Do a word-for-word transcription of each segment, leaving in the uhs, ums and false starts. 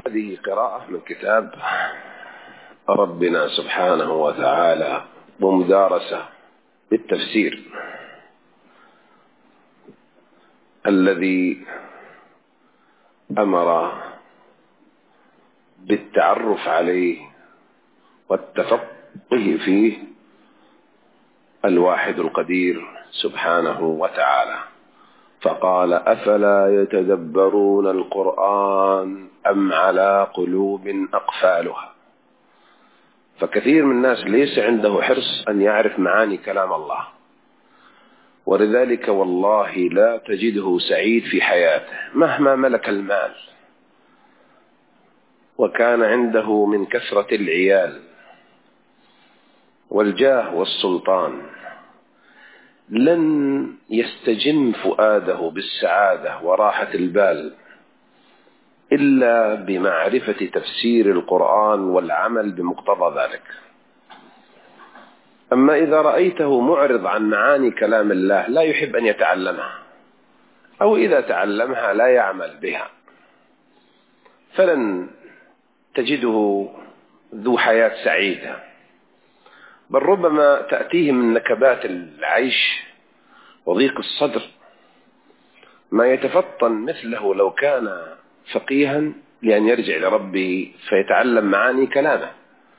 هذه قراءة من كتاب ربنا سبحانه وتعالى ومدارسة بالتفسير الذي أمر بالتعرف عليه والتفقه فيه الواحد القدير سبحانه وتعالى، فقال: أفلا يتدبرون القرآن أم على قلوب أقفالها؟ فكثير من الناس ليس عنده حرص أن يعرف معاني كلام الله، ولذلك والله لا تجده سعيد في حياته مهما ملك المال وكان عنده من كثرة العيال والجاه والسلطان، لن يستجم فؤاده بالسعادة وراحة البال إلا بمعرفة تفسير القرآن والعمل بمقتضى ذلك. أما إذا رأيته معرض عن معاني كلام الله لا يحب أن يتعلمها، أو إذا تعلمها لا يعمل بها، فلن تجده ذو حياة سعيدة، بل ربما تأتيه من نكبات العيش وضيق الصدر ما يتفطن مثله لو كان فقيها لأن يرجع لربه فيتعلم معاني كلامه.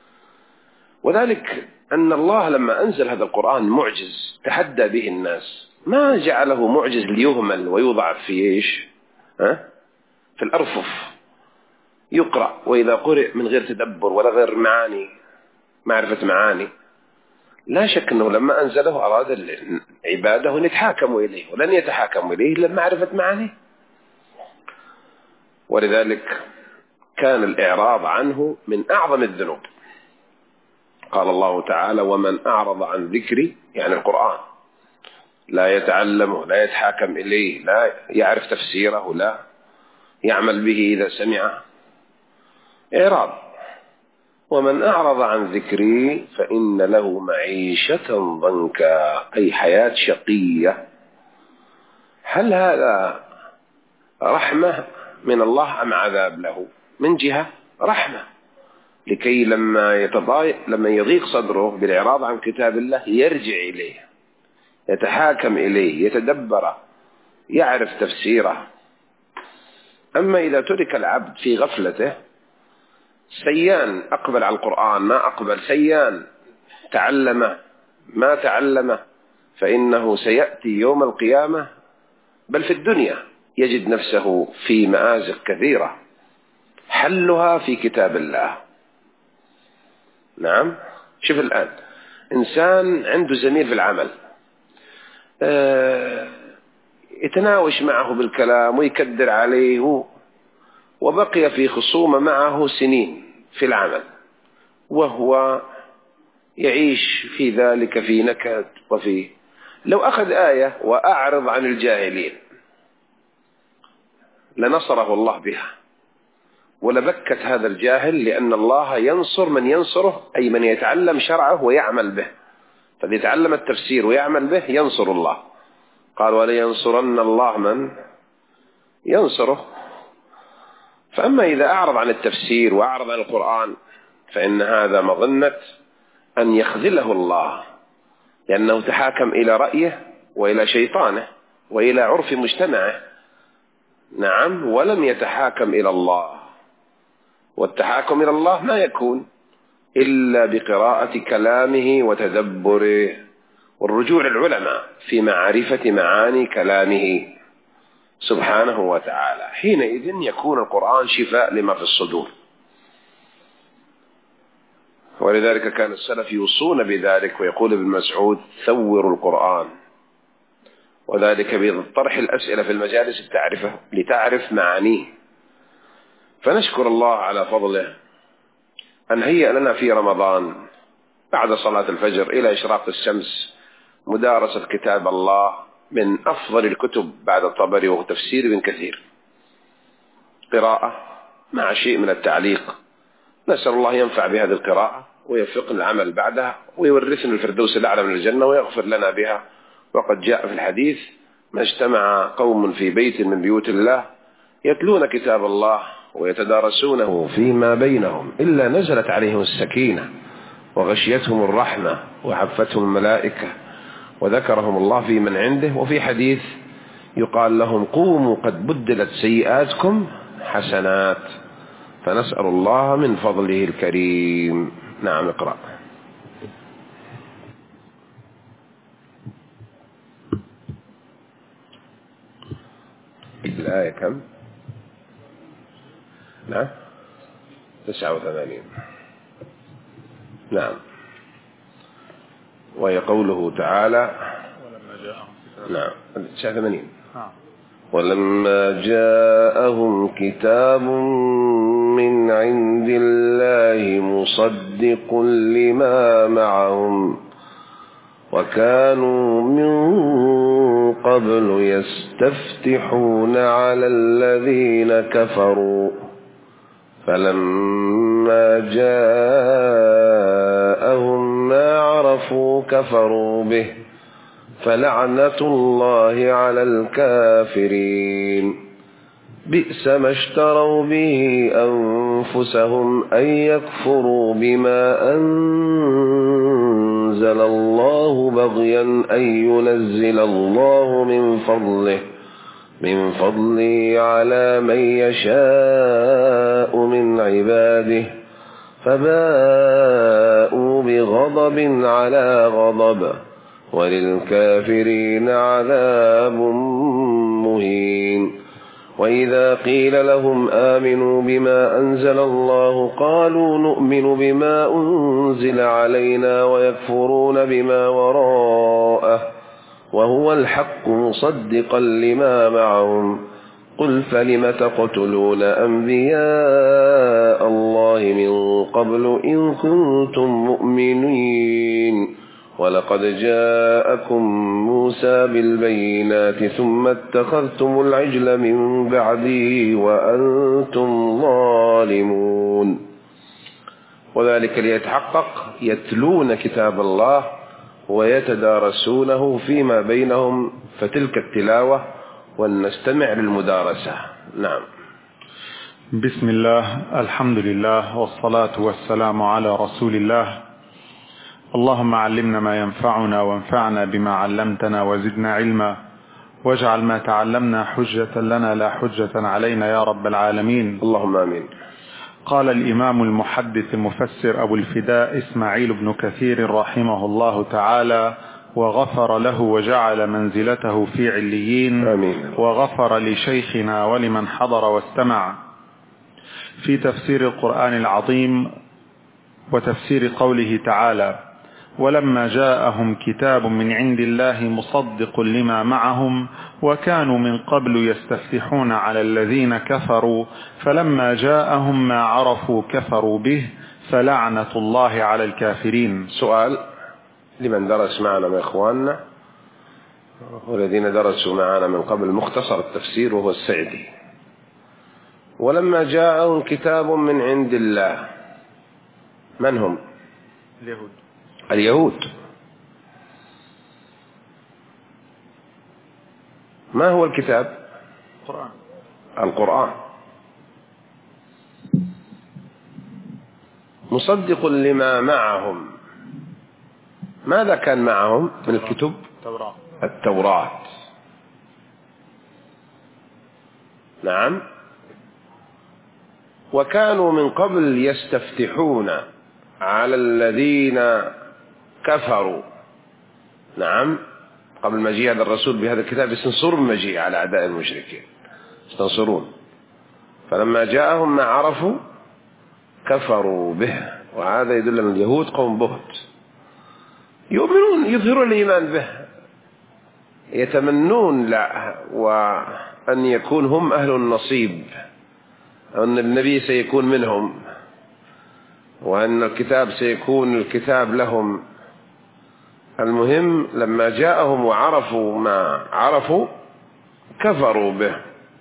وذلك أن الله لما أنزل هذا القرآن معجز تحدى به الناس، ما جعله معجز ليهمل ويوضع في إيش؟ ها؟ في الأرفف يقرأ، وإذا قرئ من غير تدبر ولا غير معاني معرفة معاني. لا شك أنه لما أنزله أراد عباده أن يتحاكموا إليه، ولن يتحاكموا إليه إلا معرفة معانيه. ولذلك كان الإعراض عنه من أعظم الذنوب. قال الله تعالى: ومن أعرض عن ذكري، يعني القرآن، لا يتعلمه، لا يتحاكم إليه، لا يعرف تفسيره، لا يعمل به إذا سمعه، إعراض. ومن أعرض عن ذكري فإن له معيشة ضنكا، أي حياة شقية. هل هذا رحمة من الله أم عذاب له؟ من جهة رحمة، لكي لما يتضايق لما يضيق صدره بالإعراض عن كتاب الله يرجع إليه، يتحاكم إليه، يتدبر، يعرف تفسيره. أما إذا ترك العبد في غفلته سيان، أقبل على القرآن ما أقبل، سيان تعلم ما تعلم، فإنه سيأتي يوم القيامة بل في الدنيا يجد نفسه في مآزق كثيرة حلها في كتاب الله. نعم، شوف الآن إنسان عنده زميل في العمل يتناوش معه بالكلام ويكدر عليه، وبقي في خصومة معه سنين في العمل، وهو يعيش في ذلك في نكد. وفي لو أخذ آية وأعرض عن الجاهلين لنصره الله بها، ولبكت هذا الجاهل، لأن الله ينصر من ينصره، أي من يتعلم شرعه ويعمل به. فليتعلم التفسير ويعمل به ينصر الله. قال: ولينصرن الله من ينصره. فأما إذا أعرض عن التفسير وأعرض عن القرآن فإن هذا مظنة أن يخذله الله، لأنه تحاكم إلى رأيه وإلى شيطانه وإلى عرف مجتمعه. نعم، ولم يتحاكم إلى الله. والتحاكم إلى الله ما يكون إلا بقراءة كلامه وتدبره والرجوع للعلماء في معرفة معاني كلامه سبحانه وتعالى. حينئذ يكون القرآن شفاء لما في الصدور. ولذلك كان السلف يوصون بذلك، ويقول ابن مسعود: ثوروا القرآن، وذلك بطرح الأسئلة في المجالس التعرفة لتعرف معانيه. فنشكر الله على فضله أن هيأ لنا في رمضان بعد صلاة الفجر إلى إشراق الشمس مدارسة كتاب الله من أفضل الكتب بعد الطبري وهو تفسير ابن كثير، قراءة مع شيء من التعليق. نسأل الله ينفع بهذه القراءة ويوفقنا العمل بعدها ويورثنا الفردوس الأعلى من الجنة ويغفر لنا بها. وقد جاء في الحديث: ما اجتمع قوم في بيت من بيوت الله يتلون كتاب الله ويتدارسونه فيما بينهم إلا نزلت عليهم السكينة وغشيتهم الرحمة وحفتهم الملائكة وذكرهم الله في من عنده. وفي حديث يقال لهم قوموا قد بدلت سيئاتكم حسنات، فنسأل الله من فضله الكريم. نعم اقرأ. الآية كم؟ نعم تسعة وثمانين. نعم. وهي قوله تعالى نعم تسعة وثمانين. ولما جاءهم كتاب من عند الله مصدق لما معهم وكانوا من قبل يستفتحون على الذين كفروا فلما جاءهم ما عرفوا كفروا به فلعنة الله على الكافرين. بئس ما اشتروا به أنفسهم أن يكفروا بما أنزل الله بغيا أن ينزل الله من فضله من فضله على من يشاء من عباده فباءوا بغضب على غضب وللكافرين عذاب مهين. وإذا قيل لهم آمنوا بما أنزل الله قالوا نؤمن بما أنزل علينا ويكفرون بما وراءه وهو الحق مصدقا لما معهم قل فلم تقتلون أنبياء الله من قبل إن كنتم مؤمنين ولقد جاءكم موسى بالبينات ثم اتخذتم العجل من بعده وأنتم ظالمون. وذلك ليتحقق يتلون كتاب الله ويتدارسونه فيما بينهم فتلك التلاوة ولنستمع للمدارسة. نعم. بسم الله الحمد لله والصلاة والسلام على رسول الله. اللهم علمنا ما ينفعنا وانفعنا بما علمتنا وزدنا علما واجعل ما تعلمنا حجة لنا لا حجة علينا يا رب العالمين. اللهم آمين. قال الإمام المحدث المفسر أبو الفداء إسماعيل بن كثير رحمه الله تعالى وغفر له وجعل منزلته في عليين. آمين. وغفر لشيخنا ولمن حضر واستمع في تفسير القرآن العظيم وتفسير قوله تعالى ولما جاءهم كتاب من عند الله مصدق لما معهم وكانوا من قبل يستفتحون على الذين كفروا فلما جاءهم ما عرفوا كفروا به فلعنة الله على الكافرين. سؤال لمن درس معنا من إخواننا والذين درسوا معنا من قبل مختصر التفسير وهو السعدي. ولما جاءهم كتاب من عند الله من هم؟ اليهود. اليهود. ما هو الكتاب؟ القرآن. القرآن مصدق لما معهم. ماذا كان معهم من الكتب؟ التوراة. التوراة. نعم. وكانوا من قبل يستفتحون على الذين كفروا. نعم. قبل مجيء هذا الرسول بهذا الكتاب يستنصرون مجيء على أعداء المشركين يستنصرون. فلما جاءهم ما عرفوا كفروا به. وهذا يدل أن اليهود قوم بهت يؤمنون يظهرون الإيمان به يتمنون لا وأن يكون هم أهل النصيب أن النبي سيكون منهم وأن الكتاب سيكون الكتاب لهم. المهم لما جاءهم وعرفوا ما عرفوا كفروا به.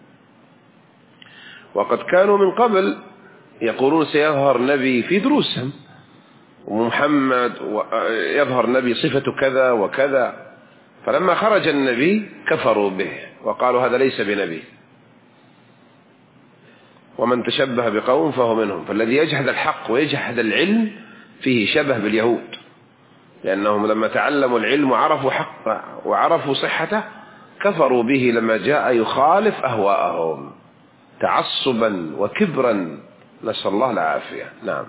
وقد كانوا من قبل يقولون سيظهر نبي في دروسهم ومحمد يظهر نبي صفة كذا وكذا. فلما خرج النبي كفروا به وقالوا هذا ليس بنبي. ومن تشبه بقوم فهو منهم. فالذي يجحد الحق ويجحد العلم فيه شبه باليهود، لأنهم لما تعلموا العلم وعرفوا حقه وعرفوا صحته كفروا به لما جاء يخالف أهواءهم تعصبا وكبرا، نسأل الله العافية. نعم.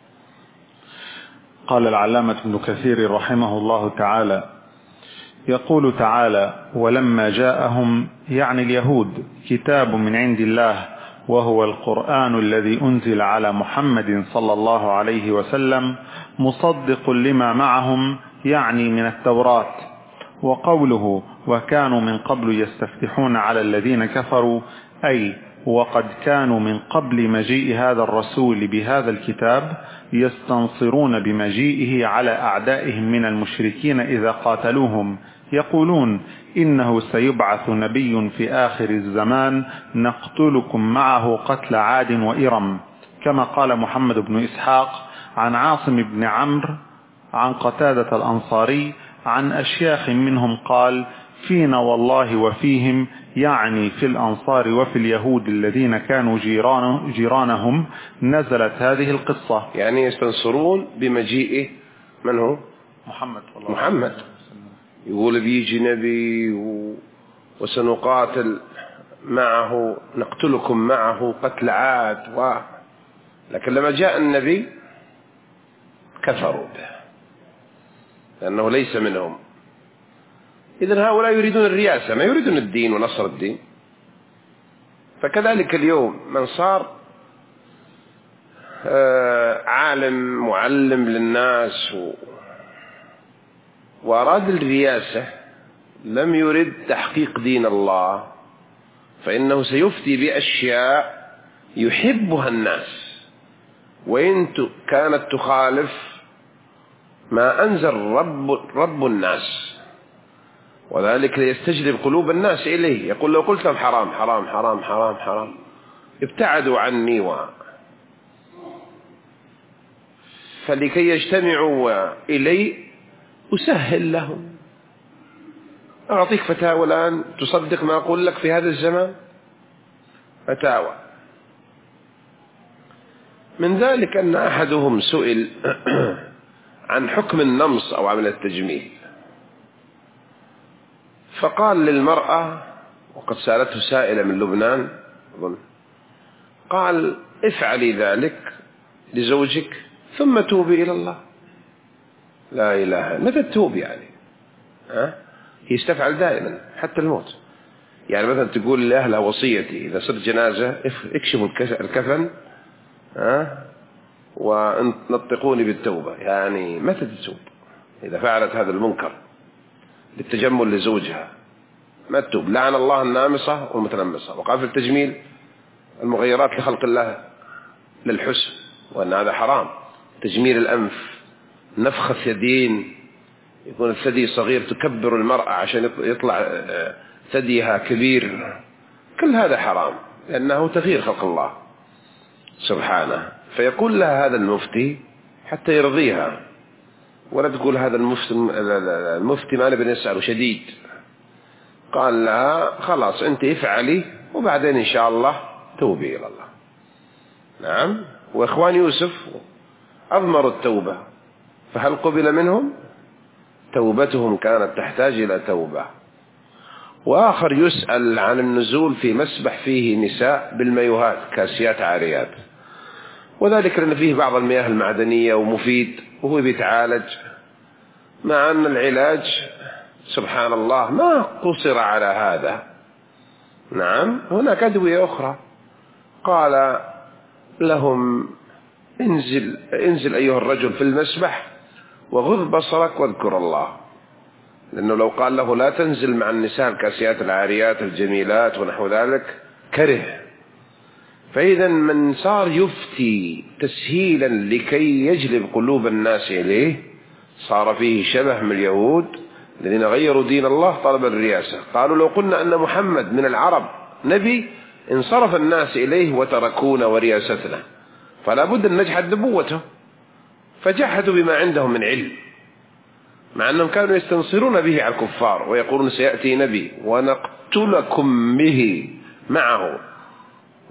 قال العلامة ابن كثير رحمه الله تعالى: يقول تعالى: ولما جاءهم يعني اليهود كتاب من عند الله وهو القرآن الذي أنزل على محمد صلى الله عليه وسلم مصدق لما معهم يعني من التوراة. وقوله وكانوا من قبل يستفتحون على الذين كفروا أي وقد كانوا من قبل مجيء هذا الرسول بهذا الكتاب يستنصرون بمجيئه على أعدائهم من المشركين إذا قاتلوهم، يقولون إنه سيبعث نبي في آخر الزمان نقتلكم معه قتل عاد وإرم، كما قال محمد بن إسحاق عن عاصم بن عمرو عن قتادة الأنصاري عن أشياخ منهم قال: فينا والله وفيهم، يعني في الأنصار وفي اليهود الذين كانوا جيران جيرانهم نزلت هذه القصة. يعني يستنصرون بمجيئه من هو؟ محمد محمد يقول بيجي نبي وسنقاتل معه نقتلكم معه قتل عاد و... لكن لما جاء النبي كفروا به لأنه ليس منهم. إذن هؤلاء يريدون الرياسة ما يريدون الدين ونصر الدين. فكذلك اليوم من صار عالم معلم للناس و... وأراد الرياسة لم يرد تحقيق دين الله، فإنه سيفتي بأشياء يحبها الناس وإن كانت تخالف ما أنزل رب, رب الناس، وذلك ليستجلب قلوب الناس إليه. يقول لو قلت لهم حرام حرام حرام حرام حرام ابتعدوا عني و... فلكي يجتمعوا إلي أسهل لهم. أعطيك فتاوى الآن تصدق ما أقول لك في هذا الزمان، فتاوى من ذلك أن أحدهم سئل عن حكم النمص أو عمل التجميل، فقال للمرأة وقد سألته سائلة من لبنان قال افعلي ذلك لزوجك ثم توبي إلى الله. لا إله، متى تتوب يعني؟ ها؟ هي استفعل دائما حتى الموت. يعني مثلا تقول لأهلها وصيتي إذا صرت جنازة اكشفوا الكفن ها ونطقوني بالتوبة. يعني متى تتوب إذا فعلت هذا المنكر للتجمل لزوجها؟ ما تتوب. لعن الله النامصة والمتنمصة. وقال في التجميل المغيرات لخلق الله للحسن، وأن هذا حرام. تجميل الأنف، نفخ الثديين، يكون الثدي صغير تكبر المرأة عشان يطلع ثديها كبير، كل هذا حرام لأنه تغيير خلق الله سبحانه. فيقول لها هذا المفتي حتى يرضيها، ولا تقول هذا المفتي المفتي ما نبي نسأله شديد. قال لها خلاص أنت افعلي وبعدين إن شاء الله توبي إلى الله. نعم. وإخوان يوسف أضمروا التوبة، فهل قبل منهم؟ توبتهم كانت تحتاج إلى توبة. وآخر يسأل عن النزول في مسبح فيه نساء بالميوهات كاسيات عاريات، وذلك لأن فيه بعض المياه المعدنية ومفيد وهو بيتعالج، مع أن العلاج سبحان الله ما قصر على هذا. نعم. هناك أدوية أخرى. قال لهم انزل, انزل أيها الرجل في المسبح وغض بصرك واذكر الله، لأنه لو قال له لا تنزل مع النساء الكاسيات العاريات الجميلات ونحو ذلك كره. فإذا من صار يفتي تسهيلا لكي يجلب قلوب الناس إليه صار فيه شبه من اليهود الذين غيروا دين الله طلب الرياسة. قالوا لو قلنا أن محمد من العرب نبي انصرف الناس إليه وتركونا ورياستنا، فلا بد أن نجحد نبوته، فجحدوا بما عندهم من علم، مع أنهم كانوا يستنصرون به على الكفار ويقولون سيأتي نبي ونقتلكم به معه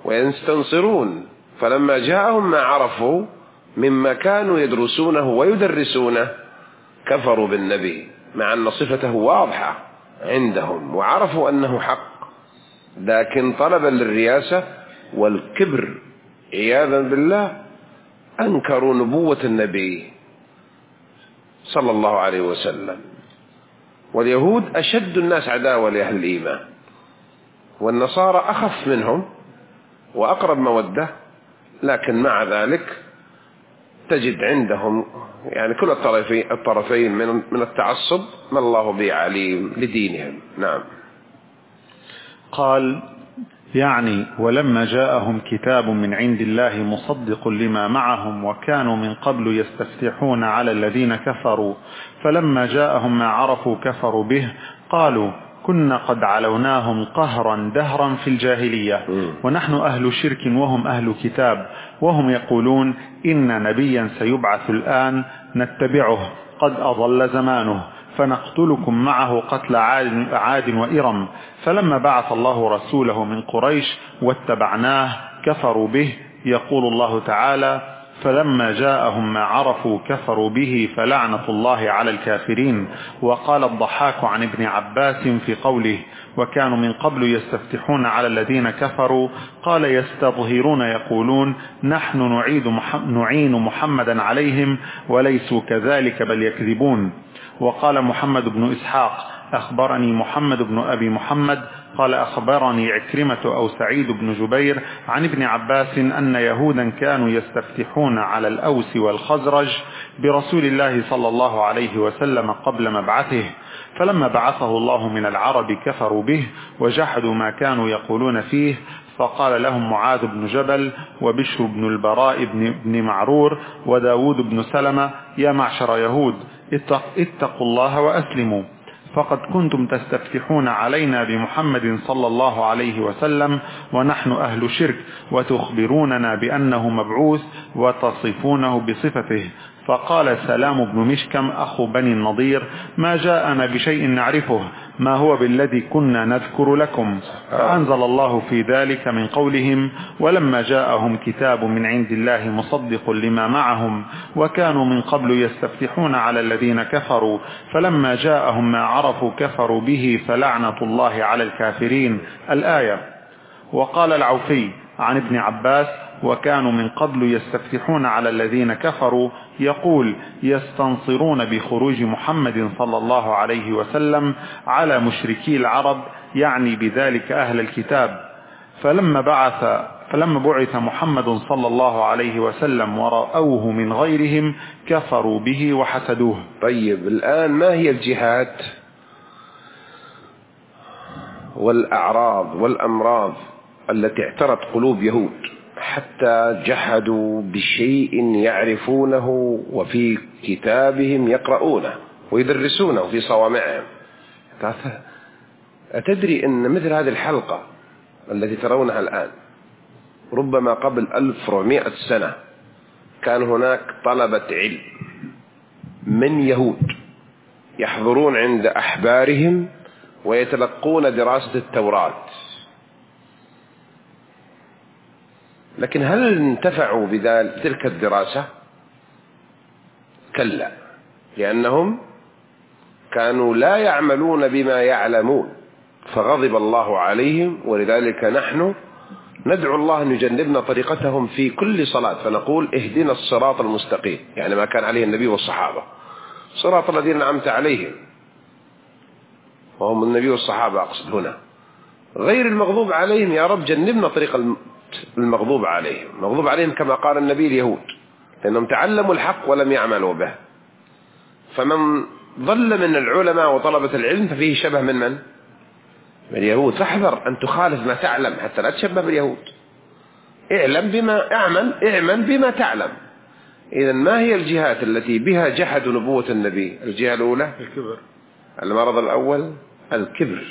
ويستنصرون. فلما جاءهم ما عرفوا مما كانوا يدرسونه ويدرسونه كفروا بالنبي، مع أن صفته واضحة عندهم وعرفوا أنه حق، لكن طلبا للرياسة والكبر عياذا بالله أنكروا نبوة النبي صلى الله عليه وسلم. واليهود أشد الناس عداوة لأهل الإيمان، والنصارى أخف منهم وأقرب مودة، لكن مع ذلك تجد عندهم يعني كل الطرفين الطرفين من من التعصب ما الله به عليم لدينهم. نعم. قال: يعني ولما جاءهم كتاب من عند الله مصدق لما معهم وكانوا من قبل يستفتحون على الذين كفروا، فلما جاءهم ما عرفوا كفروا به، قالوا كنا قد علوناهم قهرا دهرا في الجاهلية ونحن أهل شرك وهم أهل كتاب، وهم يقولون إن نبيا سيبعث الآن نتبعه قد أضل زمانه فنقتلكم معه قتل عاد, عاد وإرم. فلما بعث الله رسوله من قريش واتبعناه كفروا به. يقول الله تعالى: فلما جاءهم ما عرفوا كفروا به فلعنة الله على الكافرين. وقال الضحاك عن ابن عباس في قوله: وكانوا من قبل يستفتحون على الذين كفروا، قال: يستظهرون يقولون نحن نعيد محمد نعين محمدا عليهم وليسوا كذلك بل يكذبون. وقال محمد بن إسحاق: أخبرني محمد بن أبي محمد قال: أخبرني عكرمة أو سعيد بن جبير عن ابن عباس أن يهودا كانوا يستفتحون على الأوس والخزرج برسول الله صلى الله عليه وسلم قبل مبعثه، فلما بعثه الله من العرب كفروا به وجحدوا ما كانوا يقولون فيه. فقال لهم معاذ بن جبل وبشر بن البراء بن معرور وداود بن سلمة: يا معشر يهود اتقوا الله وأسلموا، فقد كنتم تستفتحون علينا بمحمد صلى الله عليه وسلم ونحن أهل شرك، وتخبروننا بأنه مبعوث وتصفونه بصفته. فقال سلام بن مشكم أخو بني النضير: ما جاءنا بشيء نعرفه، ما هو بالذي كنا نذكر لكم. فأنزل الله في ذلك من قولهم: ولما جاءهم كتاب من عند الله مصدق لما معهم وكانوا من قبل يستفتحون على الذين كفروا فلما جاءهم ما عرفوا كفروا به فلعنة الله على الكافرين. الآية. وقال العوفي عن ابن عباس: وكانوا من قبل يستفتحون على الذين كفروا، يقول: يستنصرون بخروج محمد صلى الله عليه وسلم على مشركي العرب، يعني بذلك أهل الكتاب. فلما بعث فلما بعث محمد صلى الله عليه وسلم ورأوه من غيرهم كفروا به وحسدوه. طيب، الآن ما هي الجهات والأعراض والأمراض التي اعترت قلوب يهود حتى جحدوا بشيء يعرفونه وفي كتابهم يقرؤونه ويدرسونه في صوامعهم؟ أتدري أن مثل هذه الحلقة التي ترونها الآن ربما قبل ألف وأربعمائة سنة كان هناك طلبة علم من يهود يحضرون عند أحبارهم ويتلقون دراسة التوراة، لكن هل انتفعوا بتلك الدراسة؟ كلا، لأنهم كانوا لا يعملون بما يعلمون فغضب الله عليهم. ولذلك نحن ندعو الله أن يجنبنا طريقتهم في كل صلاة، فنقول: اهدنا الصراط المستقيم، يعني ما كان عليه النبي والصحابة، صراط الذين أنعمت عليهم، وهم النبي والصحابة أقصد هنا، غير المغضوب عليهم. يا رب جنبنا طريق المغضوب عليهم. المغضوب عليهم كما قال النبي اليهود، لأنهم تعلموا الحق ولم يعملوا به. فمن ضل من العلماء وطلبة العلم ففيه شبه من من؟ من اليهود. فاحذر أن تخالف ما تعلم حتى لا تشبه باليهود. اعلم بما اعمل اعمل بما تعلم. إذن ما هي الجهات التي بها جحدوا نبوة النبي؟ الجهة الأولى الكبر. المرض الأول الكبر.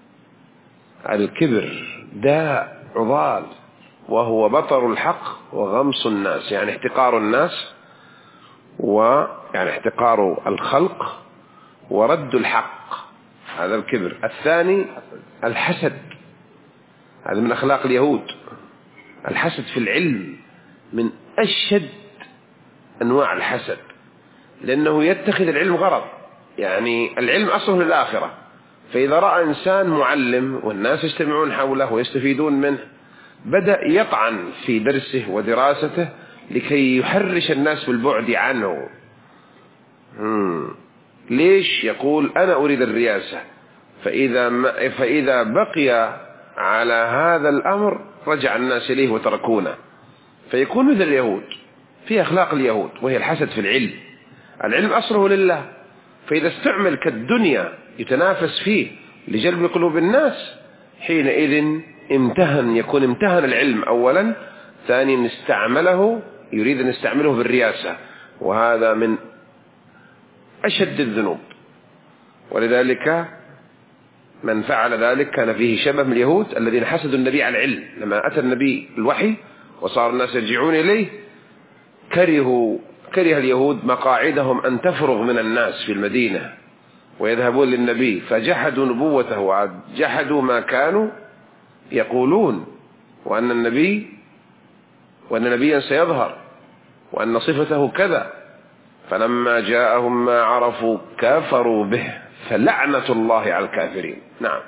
الكبر داء عضال، وهو بطر الحق وغمص الناس، يعني احتقار الناس، ويعني احتقار الخلق ورد الحق، هذا الكبر. الثاني الحسد، هذا من أخلاق اليهود، الحسد في العلم من أشد أنواع الحسد، لأنه يتخذ العلم غرض. يعني العلم أصله للآخرة، فإذا رأى إنسان معلم والناس يجتمعون حوله ويستفيدون منه بدأ يطعن في درسه ودراسته لكي يحرش الناس بالبعد عنه. مم. ليش؟ يقول أنا أريد الرياسة، فإذا, ما فإذا بقي على هذا الأمر رجع الناس إليه وتركونه، فيكون مثل اليهود في أخلاق اليهود، وهي الحسد في العلم. العلم أصله لله، فإذا استعمل كالدنيا يتنافس فيه لجلب قلوب الناس حينئذ امتهن، يكون امتهن العلم أولا، ثانيا استعمله يريد أن يستعمله بالرياسة، وهذا من أشد الذنوب. ولذلك من فعل ذلك كان فيه شبه من اليهود الذين حسدوا النبي على العلم. لما أتى النبي الوحي وصار الناس يرجعون إليه كرهوا كره اليهود مقاعدهم أن تفرغ من الناس في المدينة ويذهبون للنبي، فجحدوا نبوته وجحدوا ما كانوا يقولون، وأن النبي وأن نبيا سيظهر وأن صفته كذا. فلما جاءهم ما عرفوا كفروا به فلعنة الله على الكافرين. نعم.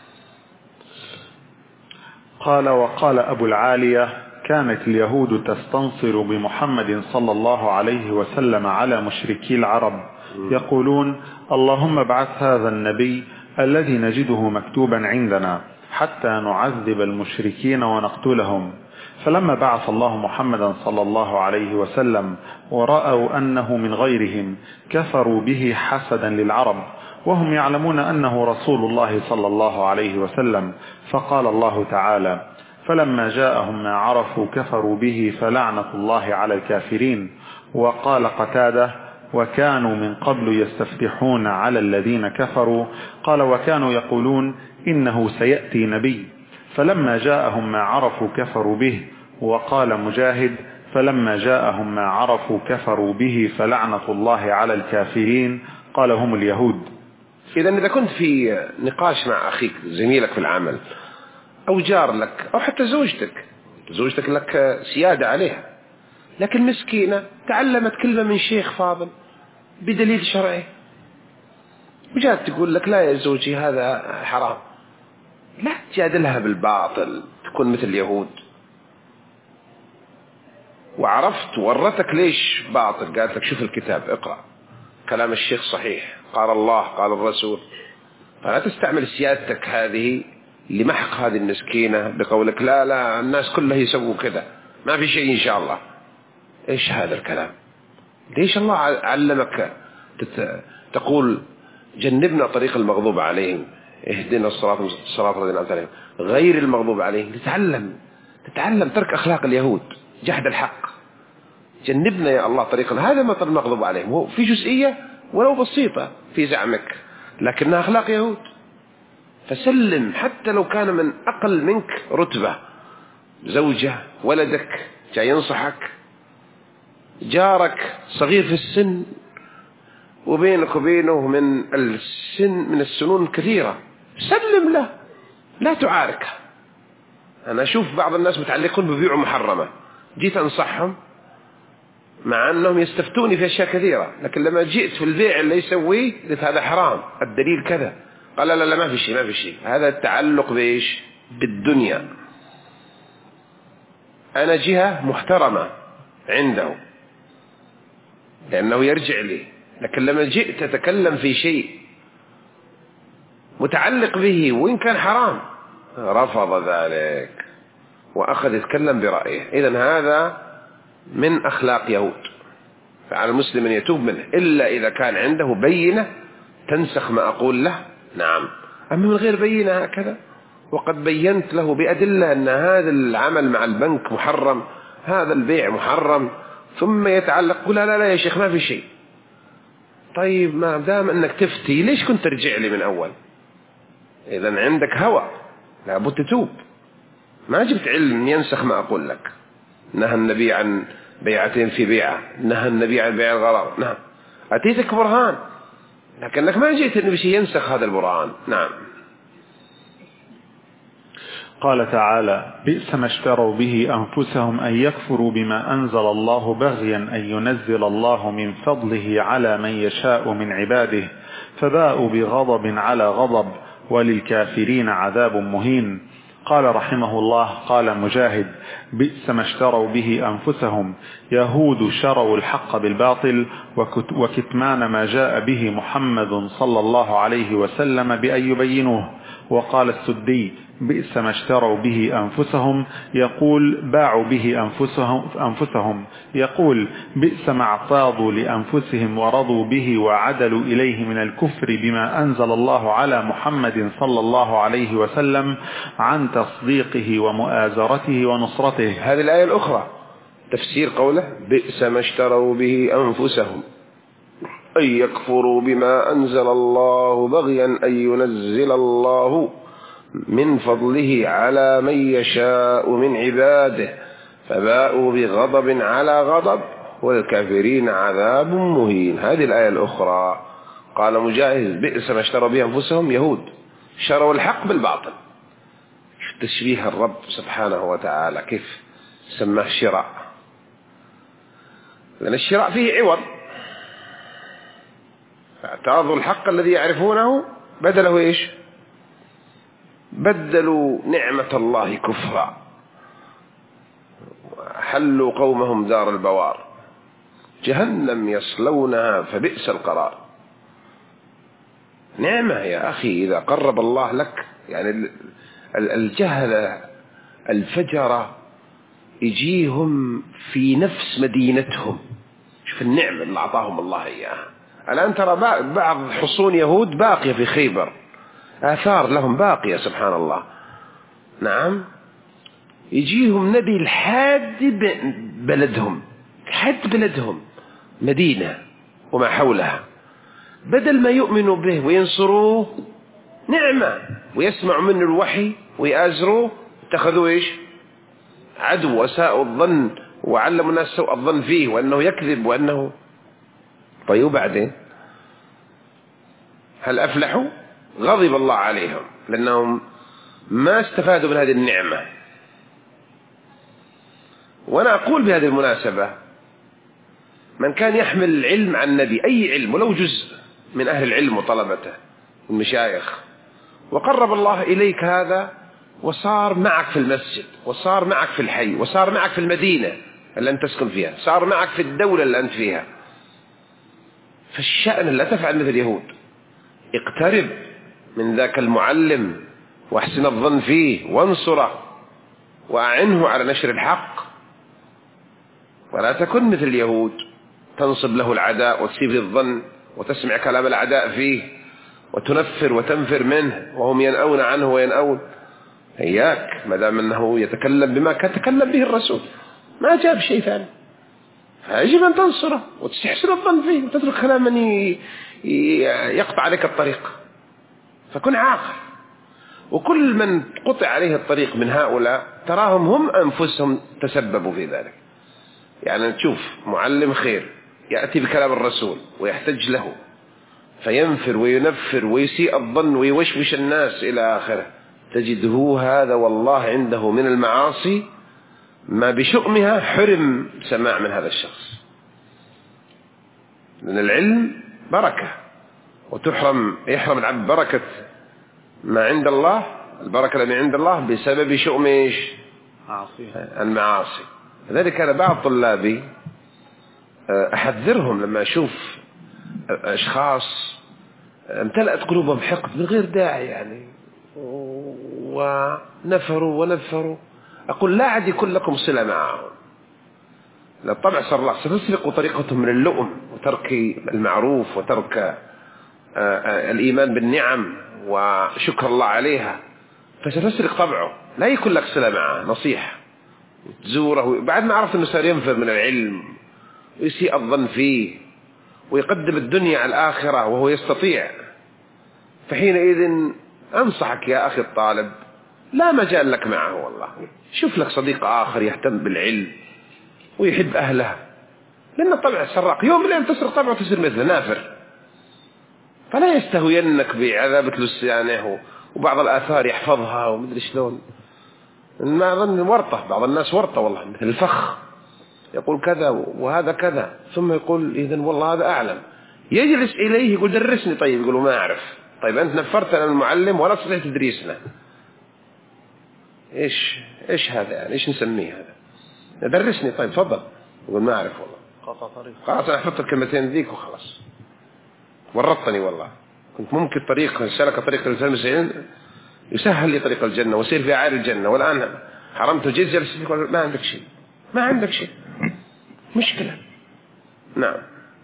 قال: وقال أبو العالية: كانت اليهود تستنصر بمحمد صلى الله عليه وسلم على مشركي العرب، يقولون: اللهم ابعث هذا النبي الذي نجده مكتوبا عندنا حتى نعذب المشركين ونقتلهم. فلما بعث الله محمدا صلى الله عليه وسلم ورأوا أنه من غيرهم كفروا به حسدا للعرب، وهم يعلمون أنه رسول الله صلى الله عليه وسلم. فقال الله تعالى: فلما جاءهم ما عرفوا كفروا به فلعنة الله على الكافرين. وقال قتادة: وكانوا من قبل يستفتحون على الذين كفروا. قال: وكانوا يقولون إنه سيأتي نبي، فلما جاءهم ما عرفوا كفروا به. وقال مجاهد: فلما جاءهم ما عرفوا كفروا به فلعنة الله على الكافرين. قال: هم اليهود. إذا إذا كنت في نقاش مع أخيك زميلك في العمل أو جار لك أو حتى زوجتك زوجتك لك سيادة عليها، لكن مسكينة تعلمت كلمة من شيخ فاضل بدليل شرعي، وجات تقول لك: لا يا زوجي هذا حرام، لا تجادلها بالباطل تكون مثل اليهود. وعرفت ورتك ليش باطل، قالت لك: شوف الكتاب، اقرأ كلام الشيخ صحيح، قال الله قال الرسول. فلا تستعمل سيادتك هذه لمحق هذه المسكينة بقولك: لا لا الناس كلها يسووا كذا، ما في شيء إن شاء الله. إيش هذا الكلام؟ ليش الله علمك تقول جنبنا طريق المغضوب عليهم، اهدنا الصراط الصراط الذين أنعمت عليهم غير المغضوب عليهم؟ تتعلم تتعلم ترك أخلاق اليهود، جحد الحق. جنبنا يا الله طريق هذا ما طريق المغضوب عليهم، هو في جزئية ولو بسيطة في زعمك لكنها أخلاق يهود. فسلم حتى لو كان من أقل منك رتبة، زوجة، ولدك جاي ينصحك، جارك صغير في السن وبينك وبينه من السن من السنون كثيرة، سلم له، لا تعارك. أنا أشوف بعض الناس متعلقون ببيع محرمة، جيت أنصحهم مع أنهم يستفتوني في أشياء كثيرة، لكن لما جئت في البيع اللي يسويه قلت هذا حرام، الدليل كذا، قال: لا لا لا ما في شيء ما في شيء. هذا التعلق بإيش؟ بالدنيا. أنا جهة محترمة عنده لأنه يرجع لي، لكن لما جئت تتكلم في شيء متعلق به وإن كان حرام رفض ذلك وأخذ يتكلم برأيه. إذن هذا من أخلاق يهود، فعلى المسلم أن يتوب منه إلا إذا كان عنده بينة تنسخ ما أقول له. نعم. أما من غير بينة هكذا وقد بينت له بأدلة أن هذا العمل مع البنك محرم، هذا البيع محرم، ثم يتعلق قول: لا لا لا يا شيخ ما في شيء. طيب ما دام أنك تفتي ليش كنت ترجع لي من أول؟ إذن عندك هوى، لابد تتوب. ما جبت علم ينسخ ما أقول لك. نهى النبي عن بيعتين في بيعة، نهى النبي عن بيع الغرار، نعم، أتيتك برهان، لكنك ما جئت أن بشيء ينسخ هذا البرهان. نعم. قال تعالى: بئس ما اشتروا به أنفسهم أن يكفروا بما أنزل الله بغيا أن ينزل الله من فضله على من يشاء من عباده فباءوا بغضب على غضب وللكافرين عذاب مهين. قال رحمه الله: قال مجاهد: بئس ما اشتروا به أنفسهم، يهود شروا الحق بالباطل وكتمان ما جاء به محمد صلى الله عليه وسلم بأن يبينوه. وقال السدي: بئس ما اشتروا به أنفسهم، يقول باعوا به أنفسهم, أنفسهم يقول بئس ما اعتاضوا لأنفسهم ورضوا به وعدلوا إليه من الكفر بما أنزل الله على محمد صلى الله عليه وسلم عن تصديقه ومؤازرته ونصرته. هذه الآية الأخرى تفسير قوله: بئس ما اشتروا به أنفسهم أن يكفروا بما أنزل الله بغيا أن ينزل الله من فضله على من يشاء من عباده فباءوا بغضب على غضب والكافرين عذاب مهين. هذه الآية الأخرى. قال مجاهد: بئس ما اشتروا به أنفسهم، يهود شروا الحق بالباطل. تشبيه الرب سبحانه وتعالى كيف سماه شراء، لأن الشراء فيه عوض، فاعتراضوا الحق الذي يعرفونه بدله إيش؟ بدلوا نعمة الله كفرا حلوا قومهم دار البوار جهنم يصلونها فبئس القرار. نعمة يا أخي إذا قرب الله لك، يعني الجهلة الفجرة يجيهم في نفس مدينتهم. شوف النعمة اللي أعطاهم الله إياها. الآن ترى بعض حصون يهود باقية في خيبر، آثار لهم باقية سبحان الله. نعم، يجيهم نبي لحد بلدهم، لحد بلدهم مدينة وما حولها، بدل ما يؤمنوا به وينصروه نعمة ويسمعوا منه الوحي ويآزروه، اتخذوا إيش؟ عدو وساءوا الظن وعلموا الناس سوء الظن فيه وأنه يكذب وأنه. طيب وبعدين هل أفلحوا؟ غضب الله عليهم لأنهم ما استفادوا من هذه النعمة. وأنا أقول بهذه المناسبة: من كان يحمل العلم عن النبي، أي علم ولو جزء من أهل العلم وطلبته المشايخ، وقرب الله إليك هذا وصار معك في المسجد وصار معك في الحي وصار معك في المدينة اللي أنت تسكن فيها، صار معك في الدولة اللي أنت فيها، فالشأن لا تفعل مثل اليهود. اقترب من ذاك المعلم واحسن الظن فيه وانصره وأعنه على نشر الحق، ولا تكن مثل اليهود تنصب له العداء وتسيب الظن وتسمع كلام العداء فيه وتنفر وتنفر منه وهم ينأون عنه وينأون. إياك ما دام أنه يتكلم بما كان تكلم به الرسول، ما جاب شيء ثاني، فيجب أن تنصره وتستحسن الظن فيه وتترك كلام من يقطع عليك الطريق. فكن عاقل. وكل من قطع عليه الطريق من هؤلاء تراهم هم أنفسهم تسببوا في ذلك. يعني تشوف معلم خير يأتي بكلام الرسول ويحتج له فينفر وينفر ويسيء الظن ويوشوش الناس إلى آخره، تجده هذا والله عنده من المعاصي ما بشؤمها حرم سماع من هذا الشخص. لأن العلم بركة، وتحرم يحرم العبد بركة ما عند الله، البركة التي عند الله بسبب شؤم إيش؟ المعاصي. لذلك أنا بعض طلابي أحذرهم لما أشوف أشخاص امتلأت قلوبهم حقد من غير داعي يعني ونفروا ونفروا، أقول لا عاد يكون لكم صلة معهم. للطبع صار الله ستسرق طريقتهم من اللؤم وترك المعروف وترك الإيمان بالنعم وشكر الله عليها، فستسرق طبعه، لا يكون لك صلة معه. نصيحة تزوره بعد ما عرفت أنه صار ينفر من العلم ويسيء الظن فيه ويقدم الدنيا على الآخرة وهو يستطيع، فحينئذ أنصحك يا أخي الطالب لا مجال لك معه والله. شوف لك صديق آخر يهتم بالعلم ويحب أهله، لأن الطبع سرق، يوم من الأيام تسرق طبعه تصير مثله نافر. فلا يستهوينك بعذابة لسانه وبعض الآثار يحفظها ومدري شلون. ما أظن ورطة، بعض الناس ورطة والله الفخ، يقول كذا وهذا كذا ثم يقول إذن والله هذا أعلم، يجلس إليه يقول درسني، طيب يقولوا ما أعرف، طيب أنت نفرتنا المعلم ولا تستطيع تدريسنا، إيش إيش هذا يعني، إيش نسميه هذا، درسني طيب تفضل، يقول ما أعرف والله، قطع طريق، خلاص أنا حفظت الكلمتين ذيك وخلاص، ورطني والله، كنت ممكن طريق سلك طريق الفهم يسهل لي طريق الجنة وسير في أعالي الجنة، والآن حرمت وجيت جلس يقول ما عندك شيء، ما عندك شيء، مشكلة. نعم.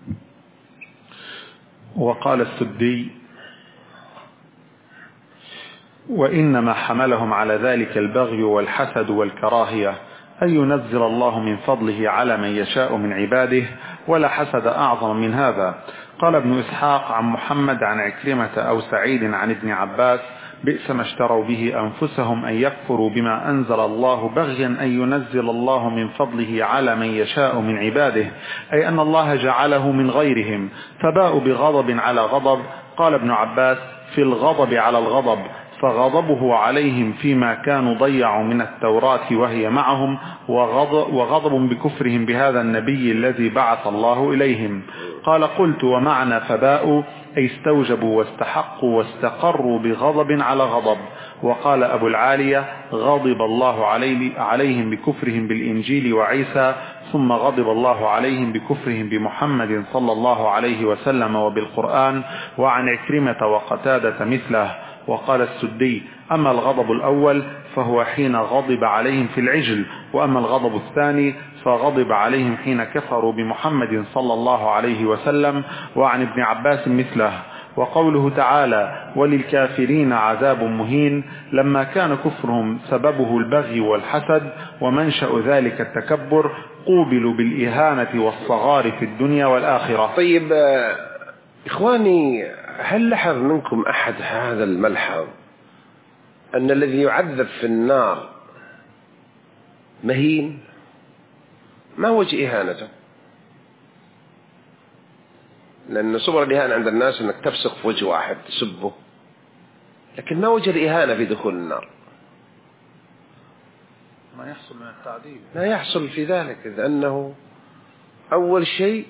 وقال السدي: وإنما حملهم على ذلك البغي والحسد والكراهية أن ينزل الله من فضله على من يشاء من عباده، ولا حسد أعظم من هذا. قال ابن إسحاق عن محمد عن عكرمة أو سعيد عن ابن عباس: بئس ما اشتروا به أنفسهم أن يكفروا بما أنزل الله بغيا أن ينزل الله من فضله على من يشاء من عباده، أي أن الله جعله من غيرهم، فباءوا بغضب على غضب. قال ابن عباس: في الغضب على الغضب، فغضبه عليهم فيما كانوا ضيعوا من التوراة وهي معهم، وغضب, وغضب بكفرهم بهذا النبي الذي بعث الله إليهم. قال: قلت: ومعنى فباءوا أي استوجبوا واستحقوا واستقروا بغضب على غضب. وقال أبو العالية: غضب الله علي عليهم بكفرهم بالإنجيل وعيسى، ثم غضب الله عليهم بكفرهم بمحمد صلى الله عليه وسلم وبالقرآن. وعن عكرمة وقتادة مثله. وقال السدي: أما الغضب الأول فهو حين غضب عليهم في العجل، وأما الغضب الثاني فغضب عليهم حين كفروا بمحمد صلى الله عليه وسلم. وعن ابن عباس مثله. وقوله تعالى: وللكافرين عذاب مهين، لما كان كفرهم سببه البغي والحسد ومنشأ ذلك التكبر، قوبلوا بالإهانة والصغار في الدنيا والآخرة. طيب إخواني، هل لاحظ منكم أحد هذا الملحظ أن الذي يعذب في النار مهين؟ ما وجه إهانته؟ لأن صور الإهانة عند الناس أنك تبصق في وجه واحد تسبه، لكن ما وجه الإهانة في دخول النار؟ ما يحصل من التعذيب لا يحصل في ذلك، لأنه أول شيء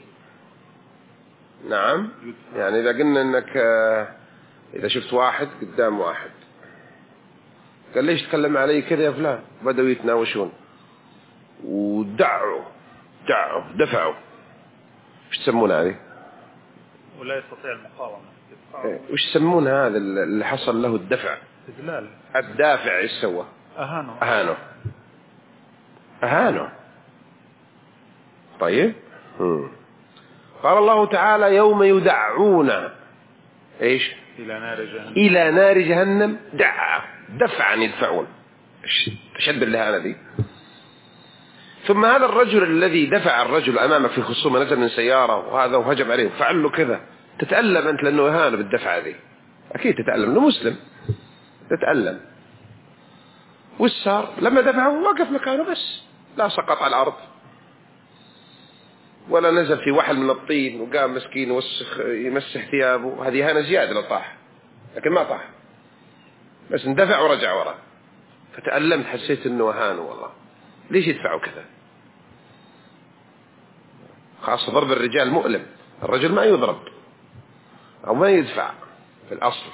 نعم يعني إذا قلنا أنك إذا شفت واحد قدام واحد قال ليش تكلم علي كذا يا فلان، بدأوا يتناوشون ودعوا دعوا دفعوا، وش تسمون هذه؟ ولا يستطيع المقاومة. وش يسمون هذا اللي حصل له الدفع؟ إذلال. الدافع ايش سوى؟ أهانه أهانه أهانه طيب هم. قال الله تعالى: يوم يدعون ايش؟ إلى نار جهنم إلى نار جهنم دعا دفعا يدفعون، تشد الإهانة دي. ثم هذا الرجل الذي دفع الرجل أمامك في خصومة، نزل من سيارة وهذا وهجم عليه فعل له كذا، تتألم أنت لأنه إهانة بالدفعة ذي، أكيد تتألم، أنه مسلم تتألم. والسار لما دفعه وقف مكانه بس، لا سقط على الأرض ولا نزل في وحل من الطين وقام مسكين وسخ يمسح ثيابه، هذه إهانة زيادة لطاح، لكن ما طاح، بس اندفع ورجع ورا، فتألمت، حسيت أنه أهانه. والله ليش يدفعوا كذا؟ خاصة ضرب الرجال مؤلم، الرجل ما يضرب أو ما يدفع في الأصل،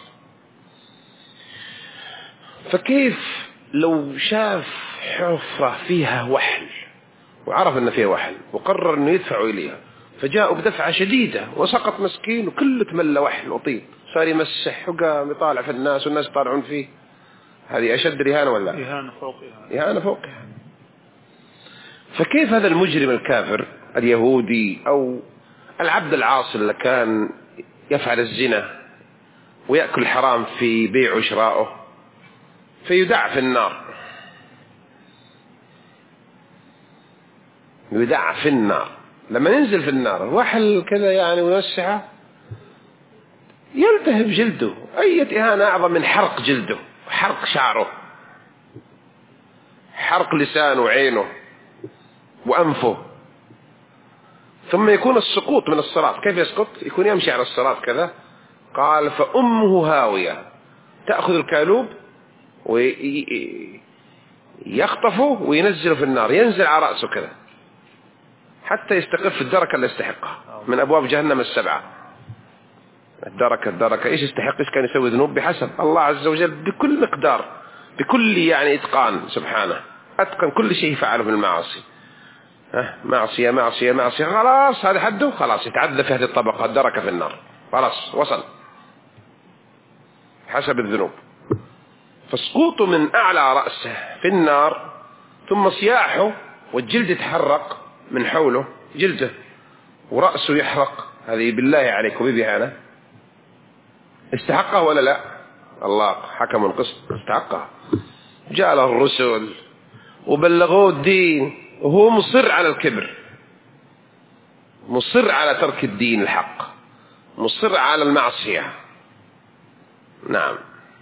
فكيف لو شاف حفرة فيها وحل وعرف أن فيها وحل وقرر أنه يدفع إليها، فجاءوا بدفعة شديدة وسقط مسكين وكله تملى وحل وطين، صار يمسح وقام يطالع في الناس والناس يطالعون فيه، هذه أشد إهانة ولا؟ إهانة فوق إهانة. إهانة فوق إهانة. فكيف هذا المجرم الكافر اليهودي أو العبد العاصي اللي كان يفعل الزنا ويأكل حرام في بيع وشراءه فيدع في النار، يدع في النار، لما ينزل في النار الوحل كذا يعني ويوسعه يلتهب جلده، أي إهانة أعظم من حرق جلده، حرق شعره، حرق لسانه وعينه وأنفه. ثم يكون السقوط من الصراط، كيف يسقط؟ يكون يمشي على الصراط كذا، قال: فأمه هاوية، تأخذ الكالوب يخطفه وينزله في النار، ينزل على رأسه كذا حتى يستقر في الدركة اللي يستحقها من أبواب جهنم السبعة. الدركة الدركة إيش يستحق، إيش كان يسوي ذنوب بحسب الله عز وجل بكل مقدار بكل يعني إتقان سبحانه، أتقن كل شيء فعله من المعاصي. معصية معصية معصية خلاص هذا حده، خلاص يتعذب في هذه الطبقة الدركة في النار، خلاص وصل حسب الذنوب. فسقوطه من أعلى رأسه في النار ثم صياحه والجلد يتحرق من حوله جلده ورأسه يحرق، هذه بالله عليك وببهانة استحقه ولا لا؟ الله حكم القسط استحقه. جاء له الرسل وبلغوه الدين وهو مصر على الكبر، مصر على ترك الدين الحق، مصر على المعصية. نعم.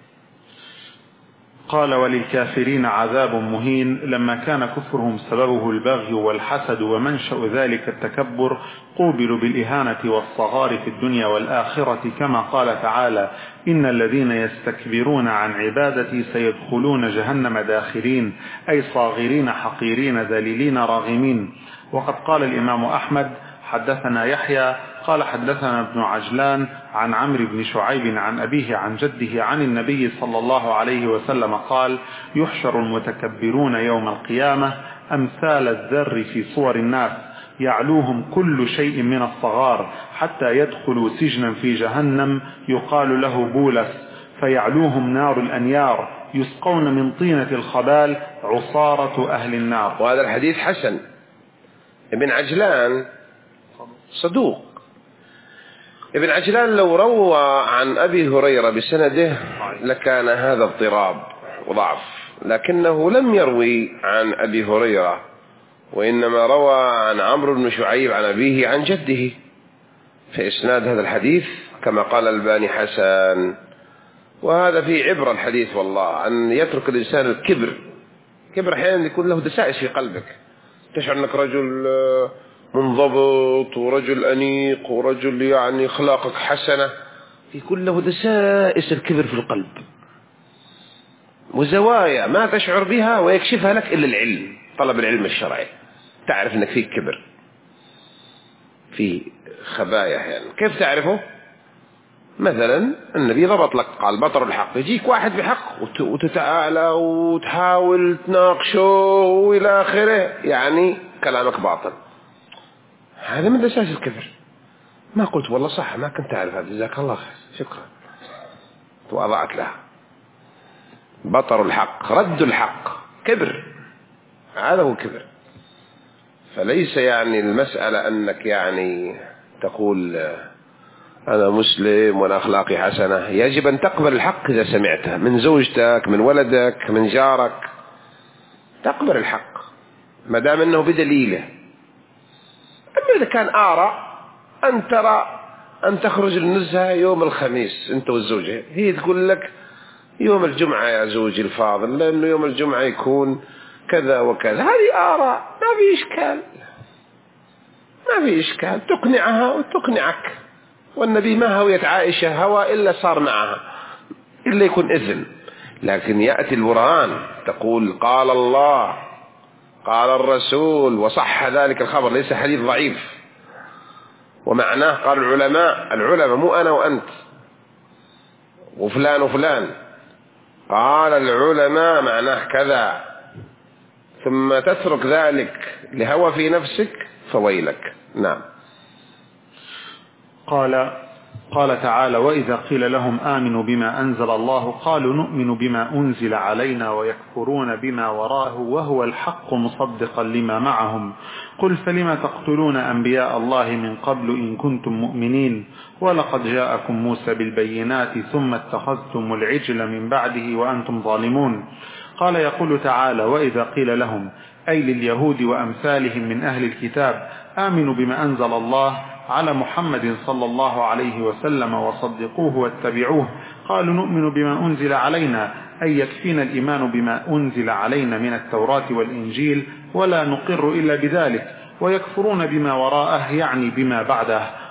قال وللكافرين عذاب مهين. لما كان كفرهم سببه البغي والحسد ومنشأ ذلك التكبر، قوبلوا بالإهانة والصغار في الدنيا والآخرة، كما قال تعالى: إن الذين يستكبرون عن عبادتي سيدخلون جهنم داخرين، أي صاغرين حقيرين ذليلين راغمين. وقد قال الإمام أحمد: حدثنا يحيى قال حدثنا ابن عجلان عن عمرو بن شعيب عن أبيه عن جده عن النبي صلى الله عليه وسلم قال: يحشر المتكبرون يوم القيامة أمثال الذر في صور الناس، يعلوهم كل شيء من الصغار حتى يدخلوا سجنا في جهنم يقال له بولس، فيعلوهم نار الأنيار، يسقون من طينة الخبال عصارة أهل النار. وهذا الحديث حسن. ابن عجلان صدوق. ابن عجلان لو روى عن أبي هريرة بسنده لكان هذا اضطراب وضعف، لكنه لم يروي عن أبي هريرة، وإنما روى عن عمرو بن شعيب عن أبيه عن جده، في إسناد هذا الحديث كما قال الباني حسن. وهذا فيه عبرة الحديث والله، أن يترك الإنسان الكبر. كبر أحيانا يكون له دسائس في قلبك، تشعر أنك رجل منضبط ورجل أنيق ورجل يعني أخلاقك حسنة، يكون له دسائس الكبر في القلب وزوايا ما تشعر بها ويكشفها لك إلا العلم، طلب العلم الشرعي، تعرف أنك فيك كبر، في خبايا. يعني كيف تعرفه؟ مثلا النبي ضبط لك قال: بطر الحق، يجيك واحد بحق وتتعالى وتحاول تناقشه وإلى آخره، يعني كلامك باطل، هذا من دسائس الكبر. ما قلت والله صح، ما كنت أعرف هذا، جزاك الله خير، شكرا، وأضعت لها. بطر الحق، رد الحق، كبر، هذا هو كبر. فليس يعني المسألة أنك يعني تقول أنا مسلم وأنا أخلاقي حسنة، يجب أن تقبل الحق إذا سمعته من زوجتك، من ولدك، من جارك، تقبل الحق ما دام أنه بدليله. أما إذا كان آراء، أن ترى أن تخرج النزهة يوم الخميس أنت والزوجة، هي تقول لك يوم الجمعة يا زوجي الفاضل لأنه يوم الجمعة يكون كذا وكذا، هذه آراء ما في إشكال، ما في إشكال، تقنعها وتقنعك. والنبي ما هويت عائشة هوى إلا صار معها، إلا يكون إذن. لكن يأتي البرهان تقول قال الله قال الرسول وصح ذلك الخبر، ليس حديث ضعيف، ومعناه قال العلماء، العلماء مو أنا وأنت وفلان وفلان، قال العلماء معناه كذا، ثم تترك ذلك لهوى في نفسك فويلك. نعم. قال قال تعالى: وإذا قيل لهم آمنوا بما أنزل الله قالوا نؤمن بما أنزل علينا ويكفرون بما وراءه وهو الحق مصدقا لما معهم، قل فلم تقتلون أنبياء الله من قبل إن كنتم مؤمنين ولقد جاءكم موسى بالبينات ثم اتخذتم العجل من بعده وأنتم ظالمون. قال يقول تعالى: وإذا قيل لهم، أي لليهود وأمثالهم من أهل الكتاب، آمنوا بما أنزل الله على محمد صلى الله عليه وسلم وصدقوه واتبعوه، قالوا نؤمن بما أنزل علينا، أي يكفينا الإيمان بما أنزل علينا من التوراة والإنجيل ولا نقر إلا بذلك، ويكفرون بما وراءه يعني بما بعده،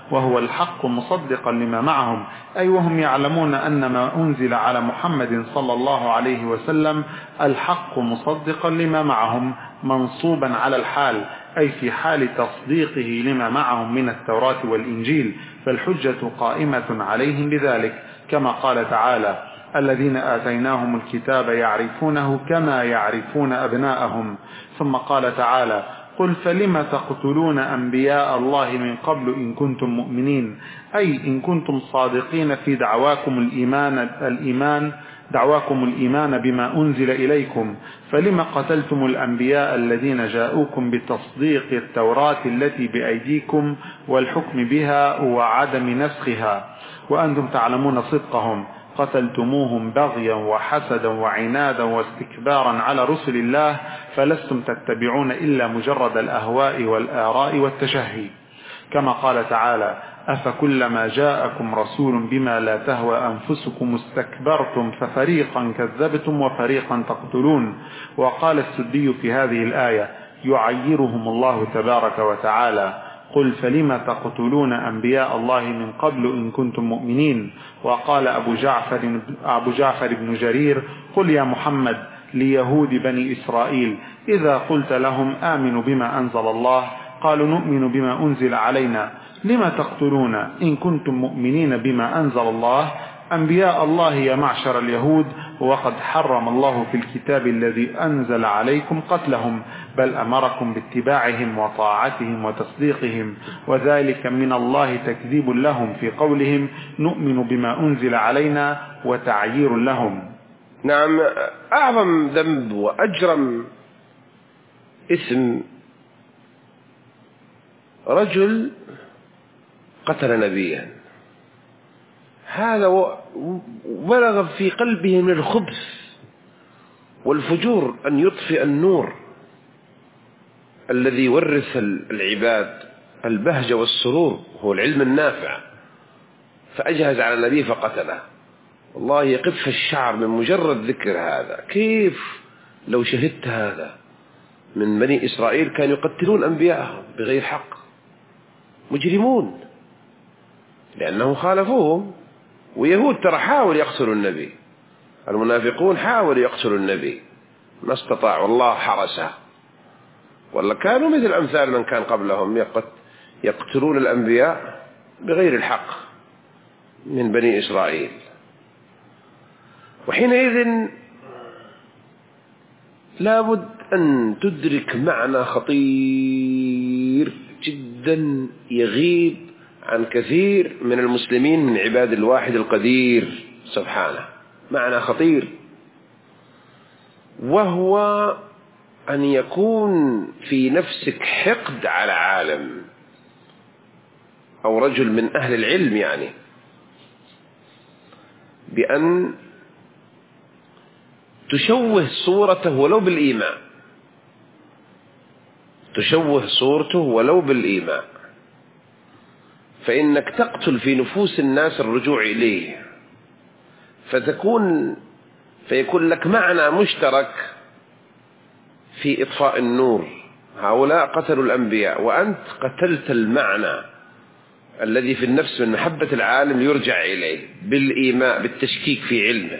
وهو الحق مصدقا لما معهم، أي وهم يعلمون أن ما أنزل على محمد صلى الله عليه وسلم الحق مصدقا لما معهم منصوبا على الحال، أي في حال تصديقه لما معهم من التوراة والإنجيل، فالحجة قائمة عليهم بذلك، كما قال تعالى: الذين آتيناهم الكتاب يعرفونه كما يعرفون أبناءهم. ثم قال تعالى: قل فلم تقتلون أنبياء الله من قبل إن كنتم مؤمنين، أي إن كنتم صادقين في دعواكم الإيمان, الإيمان دعواكم الإيمان بما أنزل إليكم، فلم قتلتم الأنبياء الذين جاءوكم بتصديق التوراة التي بأيديكم والحكم بها وعدم نسخها وأنتم تعلمون صدقهم، قتلتموهم بغيا وحسدا وعنادا واستكبارا على رسل الله، فلستم تتبعون إلا مجرد الأهواء والآراء والتشهي. كما قال تعالى: أفكلما جاءكم رسول بما لا تهوى أنفسكم استكبرتم ففريقا كذبتم وفريقا تقتلون. وقال السدي في هذه الآية: يعيرهم الله تبارك وتعالى: قل فلم تقتلون أنبياء الله من قبل إن كنتم مؤمنين. وقال أبو جعفر, أبو جعفر بن جرير: قل يا محمد ليهود بني إسرائيل إذا قلت لهم آمنوا بما أنزل الله قالوا نؤمن بما أنزل علينا، لما تقتلون إن كنتم مؤمنين بما أنزل الله أنبياء الله يا معشر اليهود، وقد حرم الله في الكتاب الذي أنزل عليكم قتلهم، بل أمركم باتباعهم وطاعتهم وتصديقهم، وذلك من الله تكذيب لهم في قولهم نؤمن بما أنزل علينا وتعيير لهم. نعم، أعظم ذنب وأجرم اسم رجل قتل نبيا، هذا بلغ في قلبه من الخبث والفجور أن يطفئ النور الذي يورث العباد البهجة والسرور، هو العلم النافع، فأجهز على النبي فقتله. والله يقف الشعر من مجرد ذكر هذا. كيف لو شهدت هذا من بني إسرائيل كانوا يقتلون أنبياءهم بغير حق، مجرمون لأنهم خالفوهم. ويهود ترى حاول يقتلوا النبي، المنافقون حاولوا يقتلوا النبي ما استطاعوا، الله حرسه، ولا كانوا مثل أمثال من كان قبلهم يقتلون الأنبياء بغير الحق من بني إسرائيل. وحينئذ لابد أن تدرك معنى خطير جدا يغيب عن كثير من المسلمين من عباد الواحد القدير سبحانه، معنى خطير، وهو أن يكون في نفسك حقد على عالم أو رجل من أهل العلم، يعني بأن تشوه صورته ولو بالإيمان، تشوه صورته ولو بالإيمان، فإنك تقتل في نفوس الناس الرجوع إليه، فتكون فيكون لك معنى مشترك في إطفاء النور. هؤلاء قتلوا الأنبياء وأنت قتلت المعنى الذي في النفس من محبة العالم يرجع إليه بالإيمان بالتشكيك في علمه.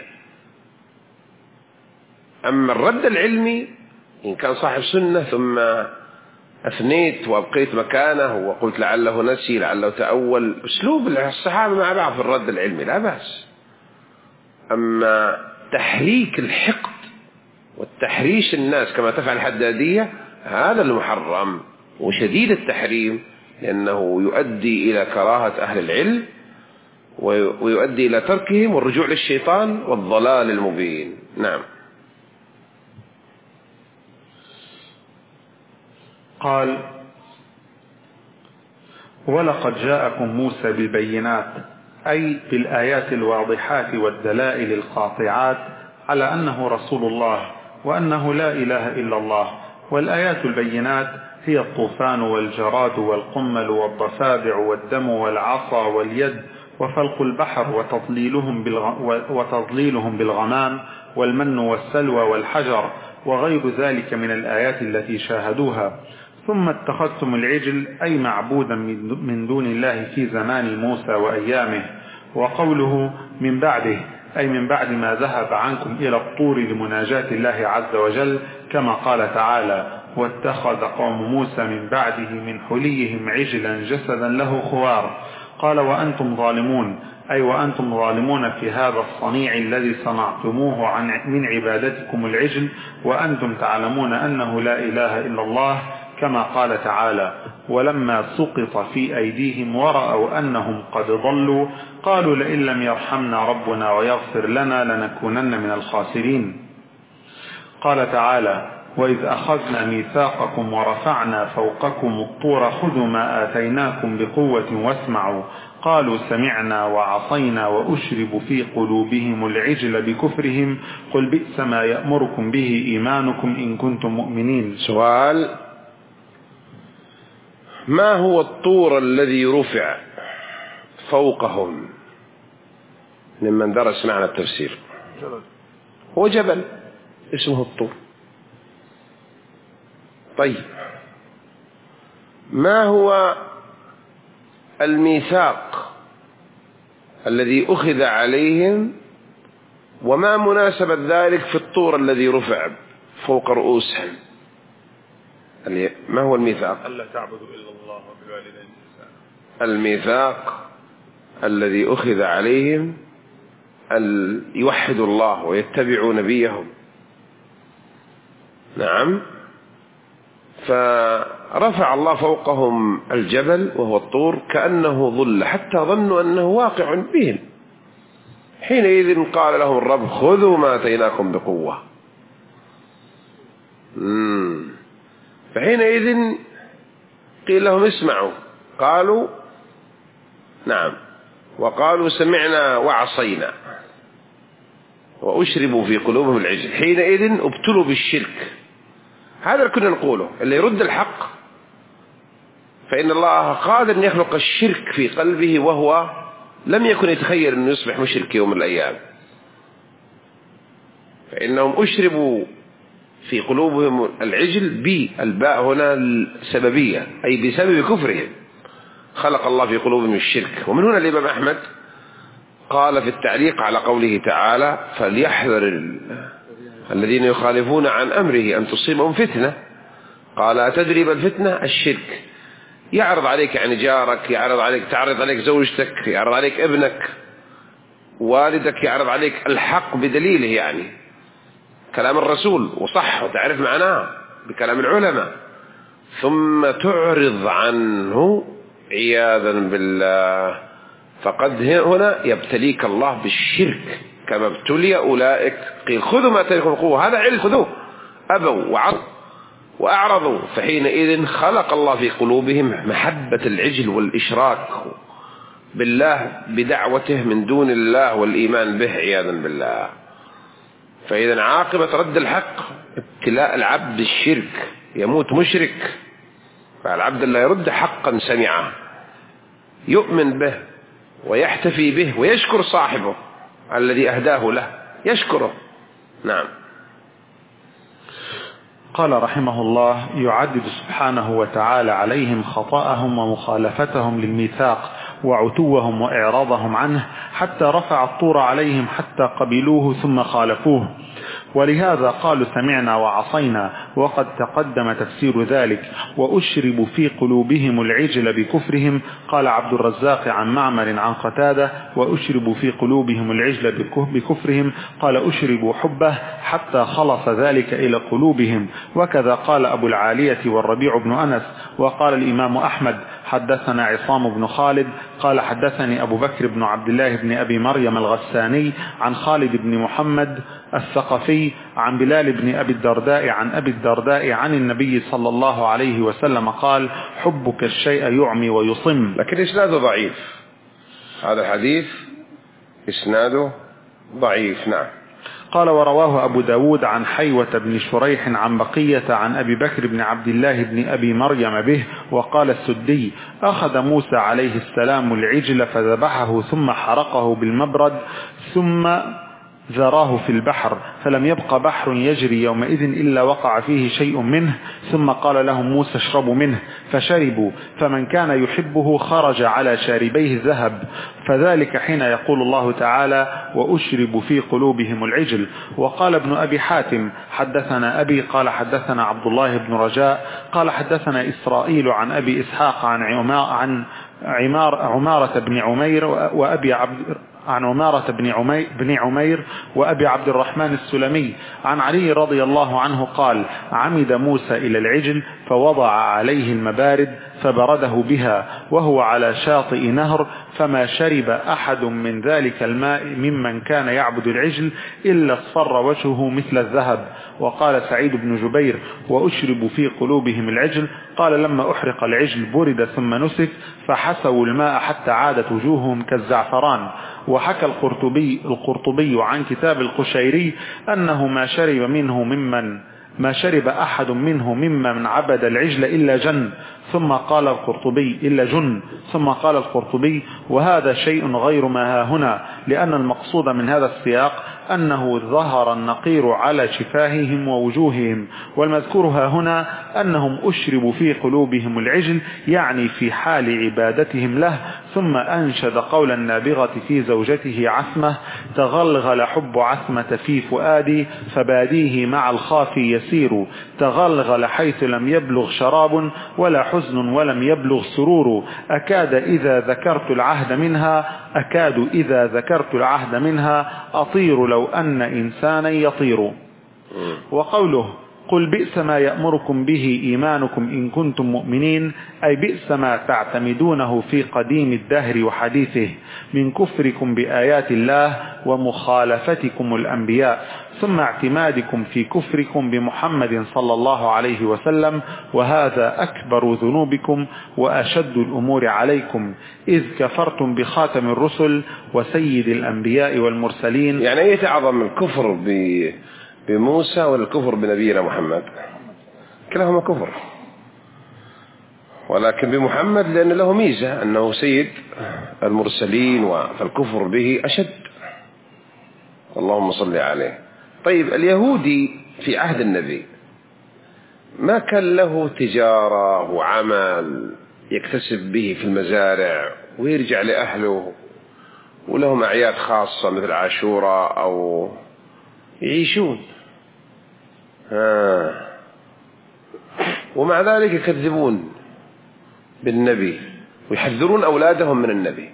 أما الرد العلمي إن كان صاحب سنة ثم أثنيت وأبقيت مكانه وقلت لعله نسي لعله تأول، أسلوب الصحابة مع بعض في الرد العلمي لا بأس. أما تحريك الحقد والتحريش الناس كما تفعل الحدادية هذا المحرم وشديد التحريم، لأنه يؤدي إلى كراهة أهل العلم ويؤدي إلى تركهم والرجوع للشيطان والضلال المبين. نعم. قال: ولقد جاءكم موسى بالبينات، أي بالآيات الواضحات والدلائل القاطعات على أنه رسول الله وأنه لا إله إلا الله. والآيات البينات هي الطوفان والجراد والقمل والضفادع والدم والعصا واليد وفلق البحر وتضليلهم, بالغ... وتضليلهم بالغمام والمن والسلوى والحجر وغير ذلك من الآيات التي شاهدوها. ثم اتخذتم العجل أي معبودا من دون الله في زمان موسى وأيامه. وقوله من بعده أي من بعد ما ذهب عنكم إلى الطور لمناجاة الله عز وجل، كما قال تعالى: واتخذ قوم موسى من بعده من حليهم عجلا جسدا له خوار. قال: وأنتم ظالمون أي وأنتم ظالمون في هذا الصنيع الذي صنعتموه عن من عبادتكم العجل، وأنتم تعلمون أنه لا إله إلا الله، كما قال تعالى: ولما سقط في أيديهم ورأوا أنهم قد ضلوا قالوا لئن لم يرحمنا ربنا ويغفر لنا لنكونن من الخاسرين. قال تعالى: وإذ أخذنا ميثاقكم ورفعنا فوقكم الطور خذوا ما آتيناكم بقوة واسمعوا قالوا سمعنا وعصينا وأشربوا في قلوبهم العجل بكفرهم قل بئس ما يأمركم به إيمانكم إن كنتم مؤمنين. سؤال: ما هو الطور الذي رفع فوقهم؟ ممن درس معنى التفسير. هو جبل اسمه الطور. طيب، ما هو الميثاق الذي أخذ عليهم، وما مناسبة ذلك في الطور الذي رفع فوق رؤوسهم؟ ما هو الميثاق؟ ألا تعبدوا إلا الله وبالوالدين إحسانا. الميثاق الذي أخذ عليهم أن يوحدوا الله ويتبعوا نبيهم. نعم. فرفع الله فوقهم الجبل وهو الطور كأنه ظل حتى ظنوا أنه واقع بهم. حينئذ قال لهم الرب: خذوا ما آتيناكم بقوة. مم. فحينئذ قيل لهم: اسمعوا. قالوا: نعم. وقالوا: سمعنا وعصينا وأشربوا في قلوبهم العجل. حينئذ ابتلوا بالشرك. هذا اللي كنا نقوله، اللي يرد الحق فإن الله قادر أن يخلق الشرك في قلبه وهو لم يكن يتخيل أنه يصبح مشرك يوم من الأيام. فإنهم أشربوا في قلوبهم العجل، بالباء هنا السببية أي بسبب كفرهم خلق الله في قلوبهم الشرك. ومن هنا الإمام أحمد قال في التعليق على قوله تعالى: فليحذر الذين يخالفون عن أمره أن تصيبهم فتنة. قال: أتدري ما الفتنة؟ الشرك. يعرض عليك يعني جارك، يعرض عليك تعرض عليك زوجتك، يعرض عليك ابنك، والدك يعرض عليك الحق بدليله، يعني كلام الرسول وصح وتعرف معناه بكلام العلماء، ثم تعرض عنه عياذا بالله، فقد هنا يبتليك الله بالشرك كما ابتلي أولئك. قيل: خذوا ما آتيناكم بقوة. هذا علم، خذوه. أبوا وعصوا وأعرضوا، فحينئذ خلق الله في قلوبهم محبة العجل والإشراك بالله بدعوته من دون الله والإيمان به عياذا بالله. فإذا عاقبة رد الحق ابتلاء العبد الشرك، يموت مشرك. فالعبد لا يرد حقا سمعه يؤمن به ويحتفي به ويشكر صاحبه الذي أهداه له، يشكره. نعم. قال رحمه الله: يعدد سبحانه وتعالى عليهم خطأهم ومخالفتهم للميثاق وعتوهم وإعراضهم عنه حتى رفع الطور عليهم حتى قبلوه ثم خالفوه، ولهذا قالوا سمعنا وعصينا، وقد تقدم تفسير ذلك. وأشربوا في قلوبهم العجل بكفرهم. قال عبد الرزاق عن معمر عن قتادة: وأشربوا في قلوبهم العجل بكفرهم. قال: أشربوا حبه حتى خلص ذلك إلى قلوبهم. وكذا قال أبو العالية والربيع بن أنس. وقال الإمام أحمد: حدثنا عصام بن خالد قال حدثني أبو بكر بن عبد الله بن أبي مريم الغساني عن خالد بن محمد الثقفي عن بلال بن أبي الدرداء عن أبي الدرداء عن النبي صلى الله عليه وسلم قال: حبك الشيء يعمي ويصم. لكن إسناده ضعيف، هذا الحديث إسناده ضعيف. نعم. قال: ورواه أبو داود عن حيوة بن شريح عن بقية عن أبي بكر بن عبد الله بن أبي مريم به. وقال السدي: أخذ موسى عليه السلام العجل فذبحه ثم حرقه بالمبرد ثم ذراه في البحر فلم يبق بحر يجري يومئذ إلا وقع فيه شيء منه، ثم قال لهم موسى اشربوا منه فشربوا، فمن كان يحبه خرج على شاربيه ذهب، فذلك حين يقول الله تعالى وأشرب في قلوبهم العجل. وقال ابن أبي حاتم حدثنا أبي قال حدثنا عبد الله بن رجاء قال حدثنا إسرائيل عن أبي إسحاق عن عن عمار عمارة بن عمير وأبي عبد عن عمارة بن عمير, بن عمير وأبي عبد الرحمن السلمي عن علي رضي الله عنه قال عمد موسى إلى العجل فوضع عليه المبارد فبرده بها وهو على شاطئ نهر، فما شرب أحد من ذلك الماء ممن كان يعبد العجل إلا اصفر وجهه مثل الذهب. وقال سعيد بن جبير وأشرب في قلوبهم العجل، قال لما أحرق العجل برد ثم نسك فحسوا الماء حتى عادت وجوههم كالزعفران. وحكى القرطبي, القرطبي عن كتاب القشيري أنه ما شرب منه ممن ما شرب أحد منه ممن عبد العجل إلا جن، ثم قال القرطبي إلا جن ثم قال القرطبي وهذا شيء غير ما ها هنا، لأن المقصود من هذا السياق أنه ظهر النقير على شفاههم ووجوههم، والمذكور ها هنا أنهم أشربوا في قلوبهم العجل يعني في حال عبادتهم له. ثم أنشد قول النابغة في زوجته عثمة تغلغل حب عثمة في فؤادي فباديه مع الخاف يسير، تغلغل حيث لم يبلغ شراب ولا حزن ولم يبلغ سرور، أكاد إذا ذكرت العهد منها أكاد إذا ذكرت العهد منها أطير لو أن إنسانا يطير. وقوله قل بئس ما يأمركم به إيمانكم إن كنتم مؤمنين، أي بئس ما تعتمدونه في قديم الدهر وحديثه من كفركم بآيات الله ومخالفتكم الأنبياء، ثم اعتمادكم في كفركم بمحمد صلى الله عليه وسلم، وهذا أكبر ذنوبكم وأشد الأمور عليكم إذ كفرتم بخاتم الرسل وسيد الأنبياء والمرسلين. يعني أي تعظم الكفر بموسى ولا الكفر بنبينا محمد؟ كلاهما كفر، ولكن بمحمد لأن له ميزة أنه سيد المرسلين فالكفر به أشد. اللهم صل عليه. طيب اليهودي في عهد النبي ما كان له تجارة وعمل يكتسب به في المزارع ويرجع لأهله ولهم أعياد خاصة مثل عاشوراء أو يعيشون ها. ومع ذلك يكذبون بالنبي ويحذرون أولادهم من النبي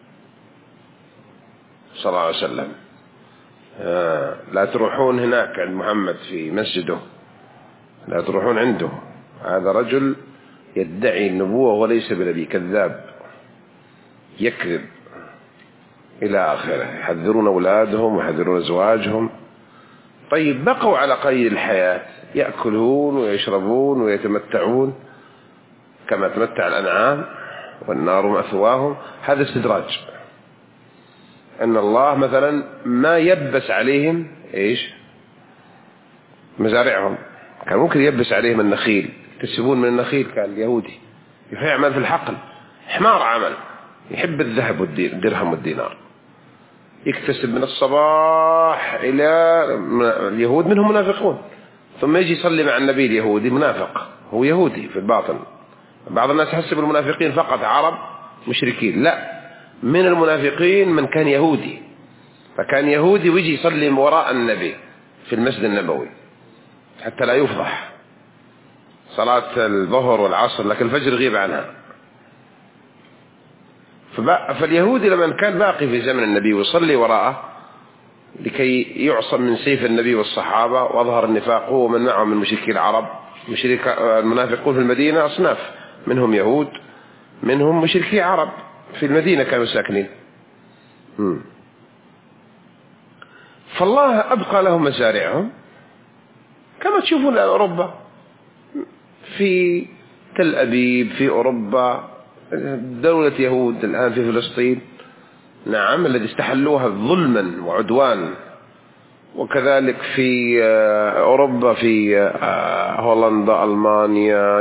صلى الله عليه وسلم. آه. لا تروحون هناك عند محمد في مسجده، لا تروحون عنده، هذا رجل يدعي النبوة وليس بنبي، كذاب يكذب إلى آخره. يحذرون أولادهم ويحذرون أزواجهم. طيب بقوا على قيد الحياة، يأكلون ويشربون ويتمتعون كما تمتع الأنعام والنار مثواهم. هذا استدراج، أن الله مثلا ما يبس عليهم إيش مزارعهم، كان ممكن يبس عليهم النخيل، يكتسبون من النخيل. كان اليهودي يعمل في الحقل، حمار عمل، يحب الذهب والدرهم والدينار، يكتسب من الصباح إلى اليهود منهم منافقون، ثم يجي يصلي مع النبي اليهودي منافق، هو يهودي في الباطن. بعض الناس يحسب المنافقين فقط عرب مشركين، لا، من المنافقين من كان يهودي، فكان يهودي ويجي يصلي وراء النبي في المسجد النبوي حتى لا يفضح صلاة الظهر والعصر، لكن الفجر غيب عنها. فاليهودي لما كان باقي في زمن النبي ويصلي وراءه لكي يعصم من سيف النبي والصحابة وأظهر النفاق هو من معهم من مشركي العرب. مشرك المنافقون في المدينة أصناف، منهم يهود منهم مشركي عرب في المدينة كانوا ساكنين. فالله أبقى لهم مزارعهم كما تشوفون أوروبا، في تل أبيب، في أوروبا دولة يهود الآن في فلسطين، نعم، الذي استحلوها ظلما وعدوان. وكذلك في أوروبا، في هولندا، ألمانيا،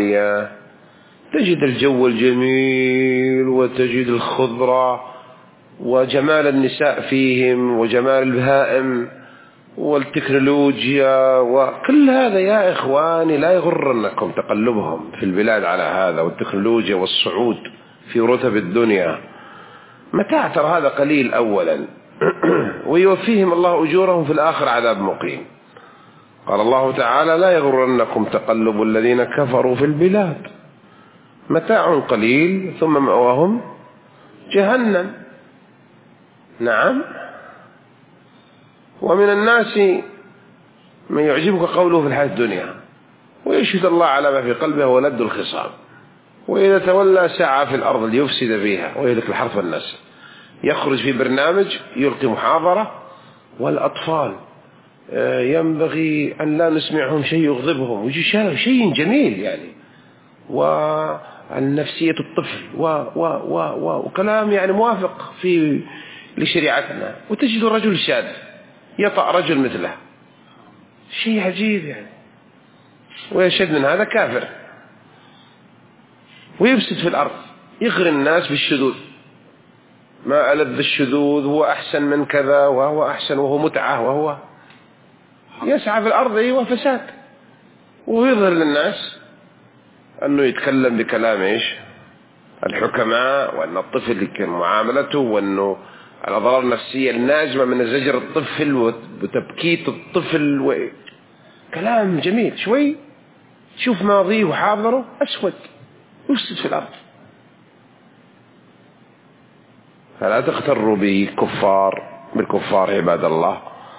إيطاليا، تجد الجو الجميل وتجد الخضرة وجمال النساء فيهم وجمال البهائم والتكنولوجيا وكل هذا يا إخواني لا يغرنكم تقلبهم في البلاد على هذا، والتكنولوجيا والصعود في رتب الدنيا متاع، ترى هذا قليل أولا ويوفيهم الله أجورهم في الآخر عذاب مقيم. قال الله تعالى لا يغرنكم تقلب الذين كفروا في البلاد متاع قليل ثم مأواهم جهنم. نعم. ومن الناس من يعجبك قوله في الحياة الدنيا ويشهد الله على ما في قلبه ولد الخصام، وإذا تولى سعى في الأرض ليفسد فيها ويهلك الحرث والنسل. يخرج في برنامج يلقي محاضرة، والأطفال ينبغي أن لا نسمعهم شيء يغضبهم، ويجي شيء جميل يعني، والنفسية الطفل و و و و وكلام يعني موافق في لشريعتنا، وتجد رجل شاذ يطأ رجل مثله، شيء عجيب يعني. ويشد من هذا كافر ويفسد في الأرض، يغري الناس بالشذوذ، ما ألذ الشذوذ هو أحسن من كذا وهو أحسن وهو متعة، وهو يسعى في الأرض أيوة فساد، ويظهر للناس أنه يتكلم بكلام إيش الحكماء، وأن الطفل كان معاملته، وأنه الأضرار النفسية الناجمة من زجر الطفل وتبكيت الطفل و... كلام جميل. شوي شوف ماضيه وحاضره أسود، يفسد في الأرض. فلا تغتروا بالكفار بالكفار عباد الله،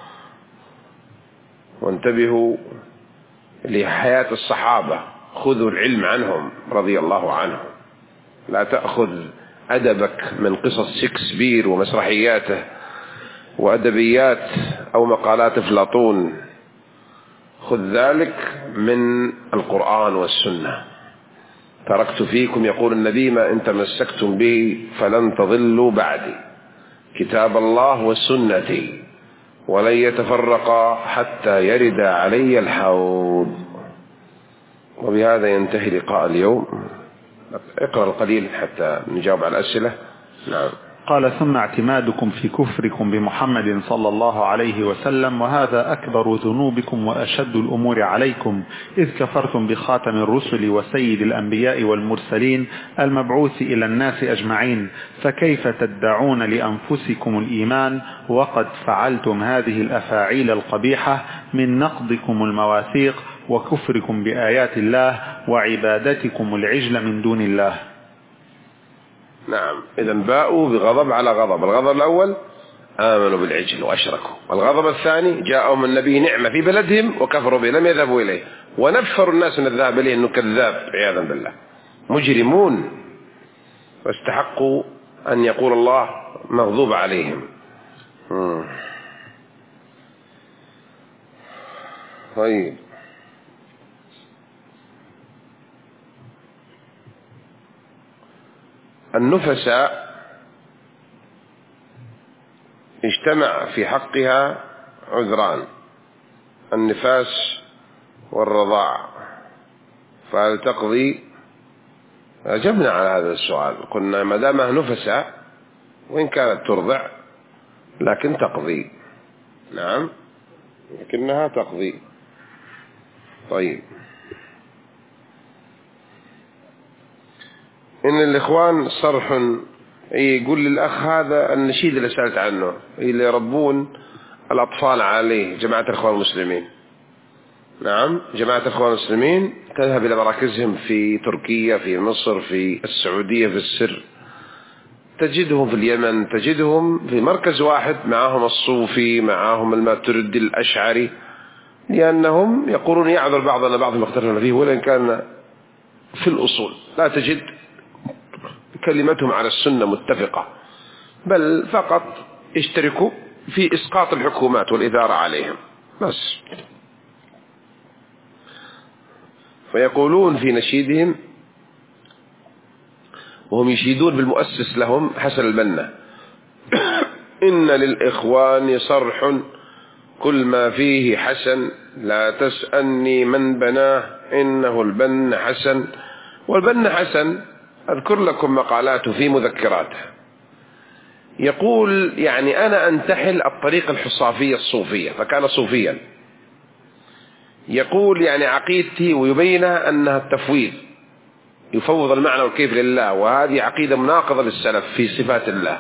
وانتبهوا لحياة الصحابة، خذوا العلم عنهم رضي الله عنهم. لا تأخذ أدبك من قصص شكسبير ومسرحياته وأدبيات أو مقالات أفلاطون، خذ ذلك من القرآن والسنة. تركت فيكم يقول النبي ما إن تمسكتم به فلن تضلوا بعدي، كتاب الله والسنة ولن يتفرقا حتى يرد علي الحوض. وبهذا ينتهي لقاء اليوم. اقرأ القليل حتى نجاوب على الأسئلة. نعم. قال ثم اعتمادكم في كفركم بمحمد صلى الله عليه وسلم، وهذا أكبر ذنوبكم وأشد الأمور عليكم، إذ كفرتم بخاتم الرسل وسيد الأنبياء والمرسلين المبعوث إلى الناس أجمعين، فكيف تدعون لأنفسكم الإيمان وقد فعلتم هذه الأفاعيل القبيحة من نقضكم المواثيق وكفركم بآيات الله وعبادتكم العجل من دون الله. نعم. إذن باءوا بغضب على غضب. الغضب الأول آمنوا بالعجل وأشركوا، والغضب الثاني جاءهم النبي نعمة في بلدهم وكفروا به لم يذهبوا إليه، ونفروا الناس من الذهاب إليه أنه كذاب عياذا بالله، مجرمون، واستحقوا أن يقول الله مغضوب عليهم. طيب. النفساء اجتمع في حقها عذران، النفاس والرضاع، فهل تقضي؟ أجبنا على هذا السؤال، قلنا ما دامها نفساء وإن كانت ترضع لكن تقضي. نعم، لكنها تقضي. طيب. إن الإخوان صرح يقول للأخ هذا النشيد اللي سألت عنه اللي يربون الأطفال عليه جماعة الإخوان المسلمين. نعم، جماعة الإخوان المسلمين تذهب إلى مراكزهم في تركيا، في مصر، في السعودية في السر، تجدهم في اليمن، تجدهم في مركز واحد معهم الصوفي، معهم الماتريدي الأشعري، لأنهم يقولون يعذر بعضنا بعض ما اختلفنا فيه، ولن كان في الأصول لا تجد كلمتهم على السنة متفقة، بل فقط اشتركوا في إسقاط الحكومات والإدارة عليهم بس. فيقولون في نشيدهم وهم يشيدون بالمؤسس لهم حسن البنا: إن للإخوان صرح كل ما فيه حسن، لا تسألني من بناه إنه البن حسن. والبن حسن أذكر لكم مقالاته في مذكراته، يقول يعني أنا أنتحل الطريقة الحصافية الصوفية، فكان صوفيا. يقول يعني عقيدتي ويبينها أنها التفويض، يفوض المعنى والكيف لله، وهذه عقيدة مناقضة للسلف في صفات الله.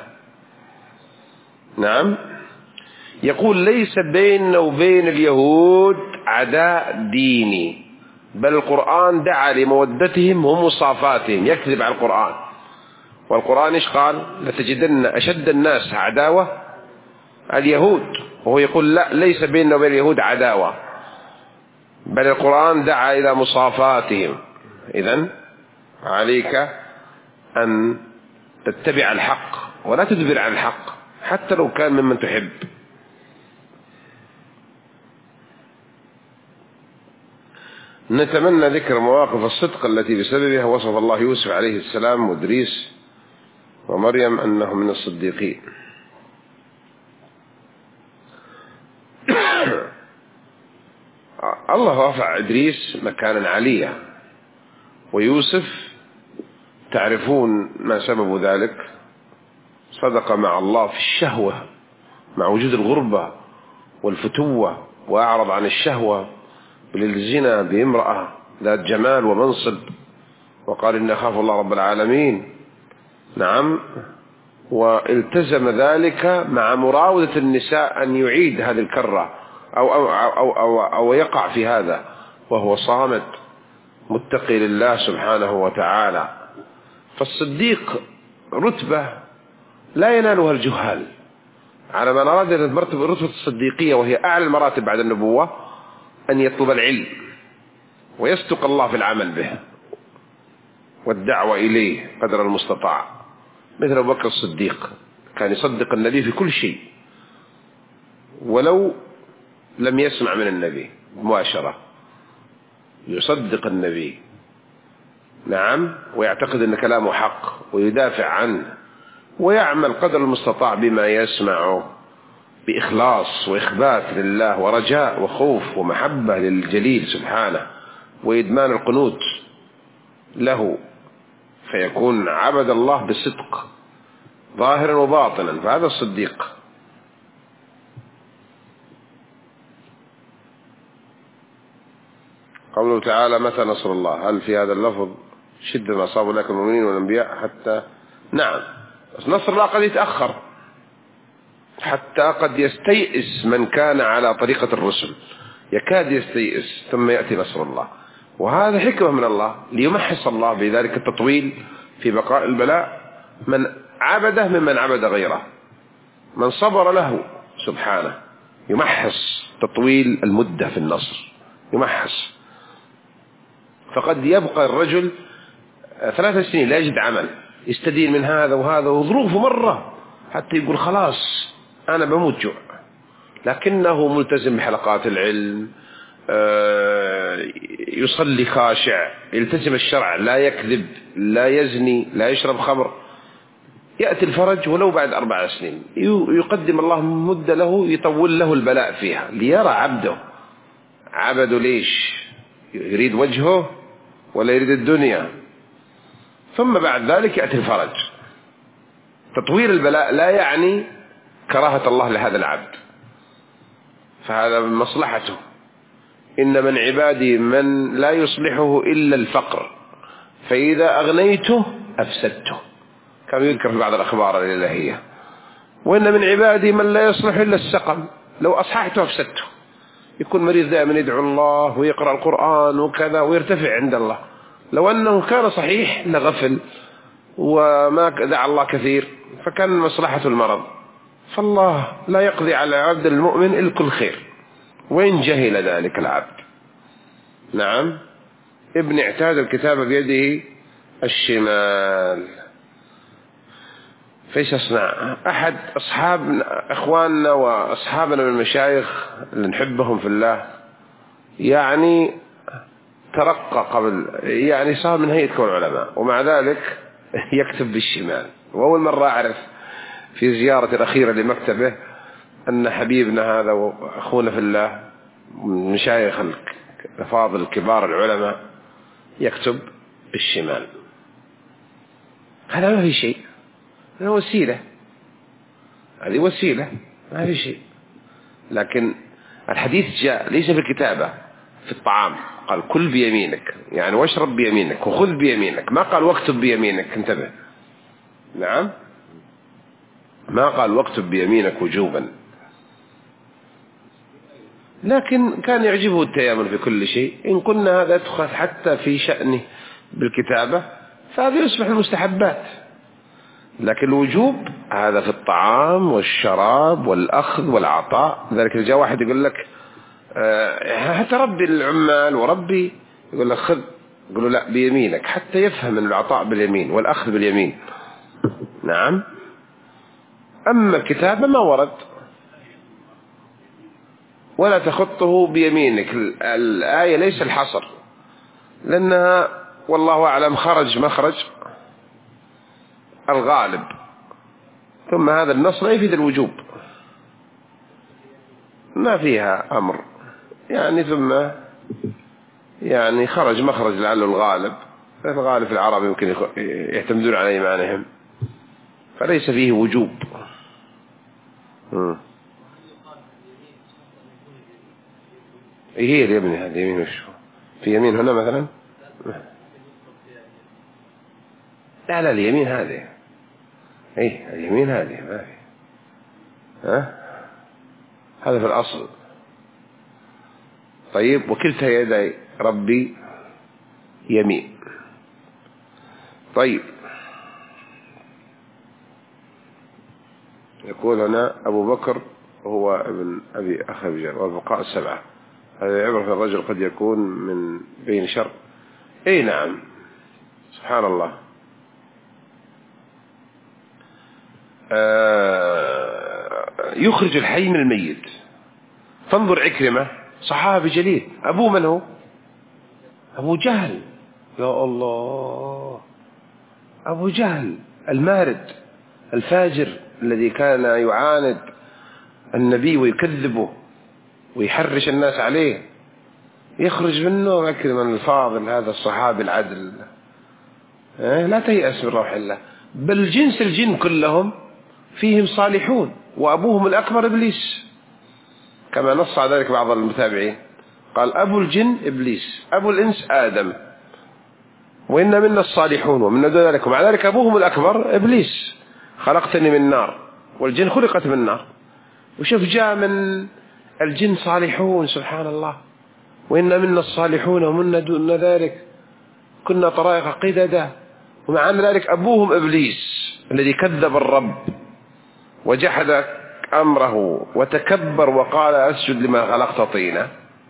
نعم. يقول ليس بيننا وبين اليهود عداء ديني، بل القرآن دعا لمودتهم ومصافاتهم، يكذب على القرآن. والقرآن إيش قال؟ لتجدن أشد الناس عداوة اليهود، وهو يقول لا، ليس بيننا وبين اليهود عداوة، بل القرآن دعا إلى مصافاتهم. إذن عليك أن تتبع الحق ولا تدبر عن الحق حتى لو كان ممن تحب. نتمنى ذكر مواقف الصدق التي بسببها وصف الله يوسف عليه السلام وإدريس ومريم أنهم من الصديقين. الله رفع إدريس مكانا عليا، ويوسف تعرفون ما سبب ذلك، صدق مع الله في الشهوة مع وجود الغربة والفتوة، وأعرض عن الشهوة للزنا بامرأة ذات جمال ومنصب، وقال إن أخاف الله رب العالمين. نعم. والتزم ذلك مع مراودة النساء أن يعيد هذه الكرة أو, أو, أو, أو, أو يقع في هذا، وهو صامت متقي لله سبحانه وتعالى. فالصديق رتبة لا ينالها الجهال. على ما نراد رتبة الصديقية، وهي أعلى المراتب بعد النبوة، أن يطلب العلم ويصدق الله في العمل به والدعوة إليه قدر المستطاع، مثل أبو بكر الصديق كان يصدق النبي في كل شيء ولو لم يسمع من النبي مباشرة، يصدق النبي. نعم. ويعتقد أن كلامه حق ويدافع عنه، ويعمل قدر المستطاع بما يسمعه بإخلاص وإخبات لله ورجاء وخوف ومحبة للجليل سبحانه، وإدمان القنوت له، فيكون عبد الله بصدق ظاهرا وباطنا، فهذا الصديق. قوله تعالى متى نصر الله، هل في هذا اللفظ شدة ما أصاب لك المؤمنين والأنبياء حتى؟ نعم. بس نصر الله قد يتأخر، حتى قد يستيئس من كان على طريقة الرسل، يكاد يستيئس ثم يأتي نصر الله، وهذا حكمة من الله ليمحص الله بذلك التطويل في بقاء البلاء من عبده ممن عبد غيره، من صبر له سبحانه، يمحص تطويل المدة في النصر، يمحص. فقد يبقى الرجل ثلاث سنين لا يجد عمل، يستدين من هذا وهذا وظروفه مرة حتى يقول خلاص أنا بموت جوع، لكنه ملتزم بحلقات العلم، يصلي خاشع، يلتزم الشرع، لا يكذب، لا يزني، لا يشرب خمر، يأتي الفرج ولو بعد أربع سنين، يقدم الله مدة له يطول له البلاء فيها ليرى عبده عبده ليش، يريد وجهه ولا يريد الدنيا، ثم بعد ذلك يأتي الفرج. تطوير البلاء لا يعني كراهة الله لهذا العبد، فهذا من مصلحته. إن من عبادي من لا يصلحه إلا الفقر، فإذا أغنيته أفسدته، كما يذكر في بعض الأخبار الإلهية. وإن من عبادي من لا يصلح إلا السقم، لو أصححته أفسدته، يكون مريض دائما يدعو الله ويقرأ القرآن وكذا ويرتفع عند الله، لو أنه كان صحيح لغفل وما دعا الله كثير، فكان مصلحة المرض. فالله لا يقضي على عبد المؤمن إلا كل خير، وإن جهل ذلك العبد. نعم. ابن اعتاد الكتاب بيده الشمال، فايش يصنع؟ أحد أصحابنا أخواننا وأصحابنا من المشايخ اللي نحبهم في الله، يعني ترقى قبل، يعني صار من هيئة كبار العلماء، ومع ذلك يكتب بالشمال. وأول مرة أعرف في زيارة الأخيرة لمكتبه أن حبيبنا هذا وأخونا في الله من مشايخ الفاضل الكبار العلماء يكتب بالشمال. الشمال. هذا ما في شيء، هذا وسيلة هذه وسيلة ما في شيء. لكن الحديث جاء ليس في الكتابة، في الطعام قال كل بيمينك يعني واشرب بيمينك وخذ بيمينك، ما قال واكتب بيمينك. انتبه، نعم، ما قال واكتب بيمينك وجوبا، لكن كان يعجبه التيامن في كل شيء. إن قلنا هذا يدخل حتى في شأنه بالكتابة فهذا يصبح المستحبات، لكن الوجوب هذا في الطعام والشراب والأخذ والعطاء. ذلك جاء واحد يقول لك حتى ربي العمال وربي، يقول لك خذ، يقول له لا بيمينك، حتى يفهم أن العطاء باليمين والأخذ باليمين. نعم. أما الكتابة ما ورد، ولا تخطه بيمينك. الآية ليس الحصر، لأنها والله أعلم خرج مخرج الغالب، ثم هذا النص لا يفيد الوجوب، ما فيها أمر يعني، ثم يعني خرج مخرج لعله الغالب. الغالب في العرب يمكن يعتمدون على إيمانهم، فليس فيه وجوب. م. إيه هي اليمين؟ هذه يمين وشو في يمين هنا مثلا؟ لا لا اليمين هذه، ايه اليمين هذه ما في، ها هذا في الأصل. طيب وكلتا يدي ربي يمين. طيب يقول هنا أبو بكر هو ابن أبي أخبجر والبقاء السبعة، هذا عبر في الرجل قد يكون من بين شر. اي نعم، سبحان الله. آه يخرج الحي من الميت. فانظر عكرمة صحابي جليل، أبوه من هو؟ أبو جهل. يا الله، أبو جهل المارد الفاجر الذي كان يعاند النبي ويكذبه ويحرش الناس عليه، يخرج منه عكرمة الفاضل هذا الصحابي العدل. لا تيأس من روح الله. بل جنس الجن كلهم فيهم صالحون، وأبوهم الأكبر إبليس، كما نص على ذلك بعض المتابعين، قال أبو الجن إبليس، أبو الإنس آدم، وإن منا الصالحون ومن ذلك، ومع ذلك أبوهم الأكبر إبليس. خلقتني من نار والجن خلقت من نار. وشوف جاء من الجن صالحون، سبحان الله، وإن منا الصالحون ومنا دون ذلك كنا طرائق قددا، ومع ذلك أبوهم إبليس الذي كذب الرب وجحد أمره وتكبر وقال أسجد لما خلقت طينا.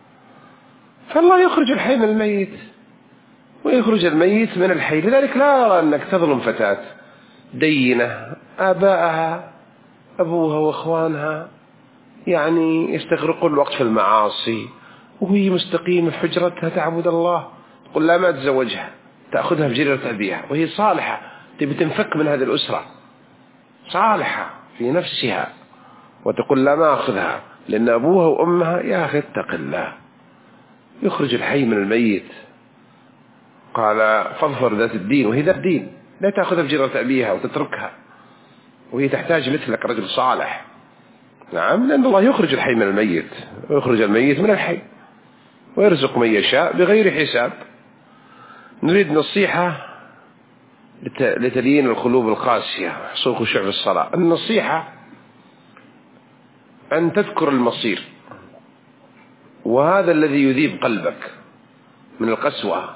فالله يخرج الحي من الميت ويخرج الميت من الحي. لذلك لا أرى أنك تظلم فتاة دينة آباءها أبوها وأخوانها يعني يستغرقون الوقت في المعاصي، وهي مستقيمة في حجرتها تعبد الله، تقول لا ما تزوجها، تأخذها بجريرة أبيها وهي صالحة، تبي تنفك من هذه الأسرة، صالحة في نفسها، وتقول لا ما أخذها لأن أبوها وأمها. يا أخي اتق الله، يخرج الحي من الميت. قال فاظفر ذات الدين، وهي ذات الدين، لا تأخذها بجريرة أبيها وتتركها، وهي تحتاج مثلك رجل صالح. نعم، لأن الله يخرج الحي من الميت ويخرج الميت من الحي ويرزق من يشاء بغير حساب. نريد نصيحة لتليين القلوب القاسية حصول خشوع في الصلاة. النصيحة أن تذكر المصير، وهذا الذي يذيب قلبك من القسوة.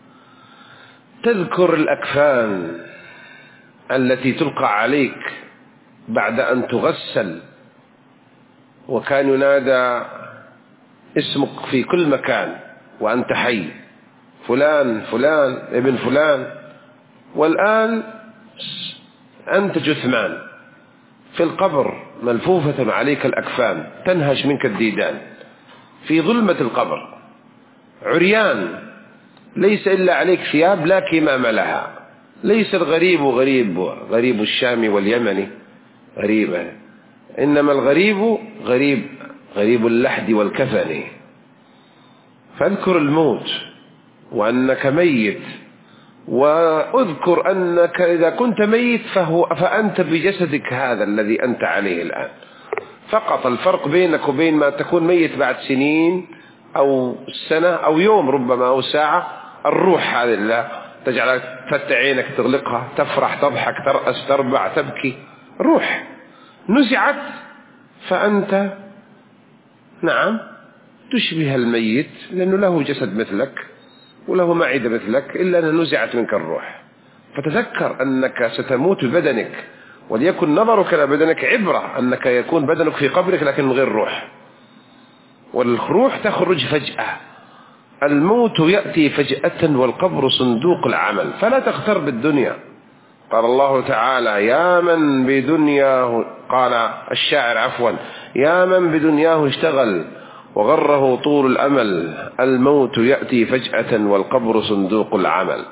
تذكر الأكفان التي تلقى عليك بعد أن تغسل، وكان ينادى اسمك في كل مكان وأنت حي، فلان فلان ابن فلان، والآن أنت جثمان في القبر ملفوفة عليك الأكفان، تنهش منك الديدان في ظلمة القبر، عريان ليس إلا عليك ثياب لا كمام لها. ليس الغريب غريب غريب الشام واليمن غريبا، إنما الغريب غريب غريب اللحد والكفن. فاذكر الموت وأنك ميت، وأذكر أنك إذا كنت ميت فهو فأنت بجسدك هذا الذي أنت عليه الآن. فقط الفرق بينك وبين ما تكون ميت بعد سنين أو سنة أو يوم ربما أو ساعة، الروح هذه الله تجعلك تفتح عينك تغلقها، تفرح تضحك ترأس تربع تبكي، روح نزعت فأنت نعم تشبه الميت، لأنه له جسد مثلك وله معدة مثلك، إلا أن نزعت منك الروح. فتذكر أنك ستموت ببدنك، وليكن نظرك لبدنك عبرة أنك يكون بدنك في قبرك لكن من غير روح، والروح تخرج فجأة. الموت يأتي فجأة والقبر صندوق العمل، فلا تغتر بالدنيا. قال الله تعالى: يا من بدنياه، قال الشاعر عفوا: يا من بدنياه اشتغل وغره طول الأمل، الموت يأتي فجأة والقبر صندوق العمل.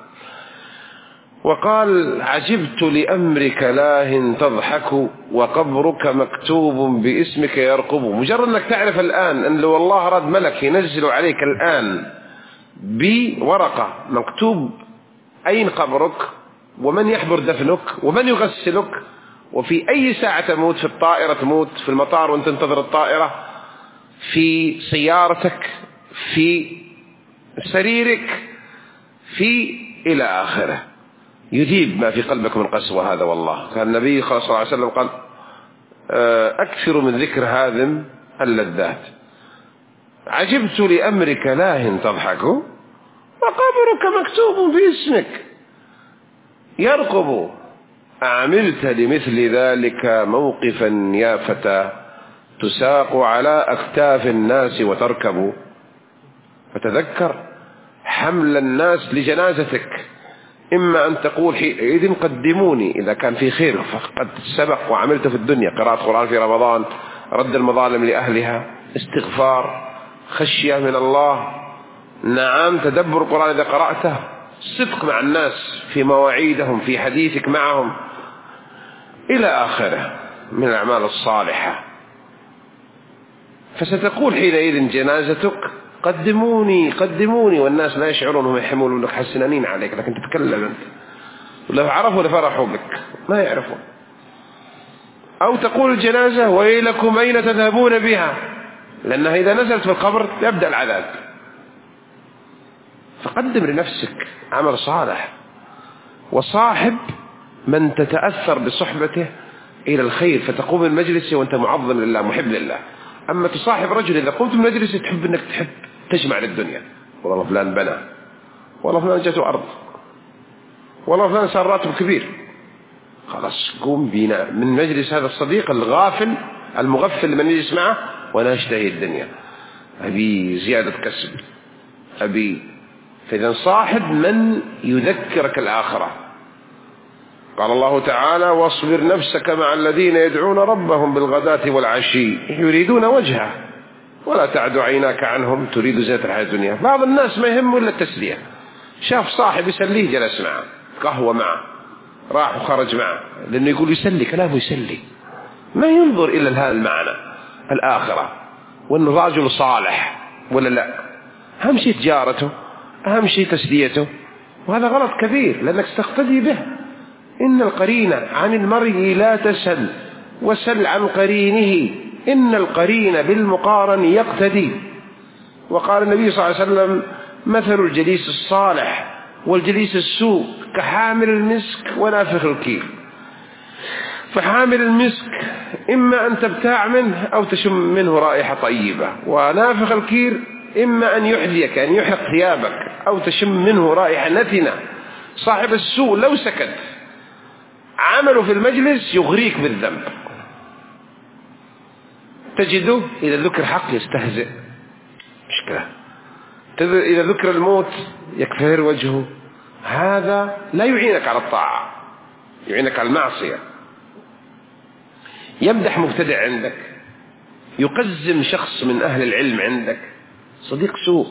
وقال: عجبت لأمرك لاه تضحك وقبرك مكتوب باسمك يرقب. مجرد أنك تعرف الآن أن لو الله أراد ملك ينزل عليك الآن بورقة مكتوب أين قبرك ومن يحضر دفنك ومن يغسلك وفي أي ساعة تموت، في الطائرة تموت، في المطار وانت تنتظر الطائرة، في سيارتك، في سريرك، في إلى آخره، يذيب ما في قلبك من قسوة. هذا والله كان النبي صلى الله عليه وسلم قال: أكثر من ذكر هذم اللذات. عجبت لأمرك لاه تضحك وقبرك مكتوب باسمك يرقب، أعملت لمثل ذلك موقفا يا فتى تساق على أكتاف الناس وتركب. فتذكر حمل الناس لجنازتك، إما أن تقول حينئذ قدموني إذا كان في خير فقد سبق وعملت في الدنيا، قراءة قرآن في رمضان، رد المظالم لأهلها، استغفار، خشية من الله، نعم تدبر القرآن إذا قرأته، صدق مع الناس في مواعيدهم، في حديثك معهم، إلى آخره من الأعمال الصالحة. فستقول حينئذ جنازتك قدموني قدموني، والناس لا يشعرون هم يحملون لك حسنانين عليك، لكن تتكلم أنت، ولو عرفوا لفرحوا بك، ما يعرفون. أو تقول الجنازة: ويلكم أين تذهبون بها، لأنها إذا نزلت في القبر يبدأ العذاب. فقدم لنفسك عمل صالح، وصاحب من تتأثر بصحبته إلى الخير، فتقوم المجلس وأنت معظم لله محب لله. أما تصاحب رجل إذا قمت من المجلس تحب أنك تحب تجمع للدنيا، والله فلان بنى، والله فلان جاته أرض، والله فلان صار راتب كبير، خلاص قوم بينا من مجلس هذا الصديق الغافل المغفل من يجلس معه، وأنا أشتهي الدنيا، أبي زيادة كسب، أبي. فإذا صاحب من يذكرك الآخرة. قال الله تعالى: واصبر نفسك مع الذين يدعون ربهم بالغداة والعشي يريدون وجهه ولا تعد عيناك عنهم تريد زينة الحياة الدنيا. بعض الناس ما يهمه إلا التسلية، شاف صاحب يسليه جلس معه، قهوة معه، راح وخرج معه، لأنه يقول يسلي، كلامه يسلي، ما ينظر إلى هذا المعنى الآخرة، وأنه راجل صالح ولا لا. أهم شيء تجارته، أهم شيء تسليته، وهذا غلط كبير، لأنك تقتدي به. إن القرين عن المرء لا تسل وسل عن قرينه، إن القرين بالمقارن يقتدي. وقال النبي صلى الله عليه وسلم: مثل الجليس الصالح والجليس السوء كحامل المسك ونافخ الكير. فحامل المسك إما أن تبتاع منه أو تشم منه رائحة طيبة، ونافخ الكير إما أن يحذيك أن يحرق ثيابك أو تشم منه رائحة نتنة. صاحب السوء لو سكت عمله في المجلس يغريك بالذنب، تجده إذا ذكر حق يستهزئ، مشكلة، إذا ذكر الموت يكفر وجهه. هذا لا يعينك على الطاعة، يعينك على المعصية. يمدح مبتدع عندك، يقزم شخص من أهل العلم عندك، صديق سوء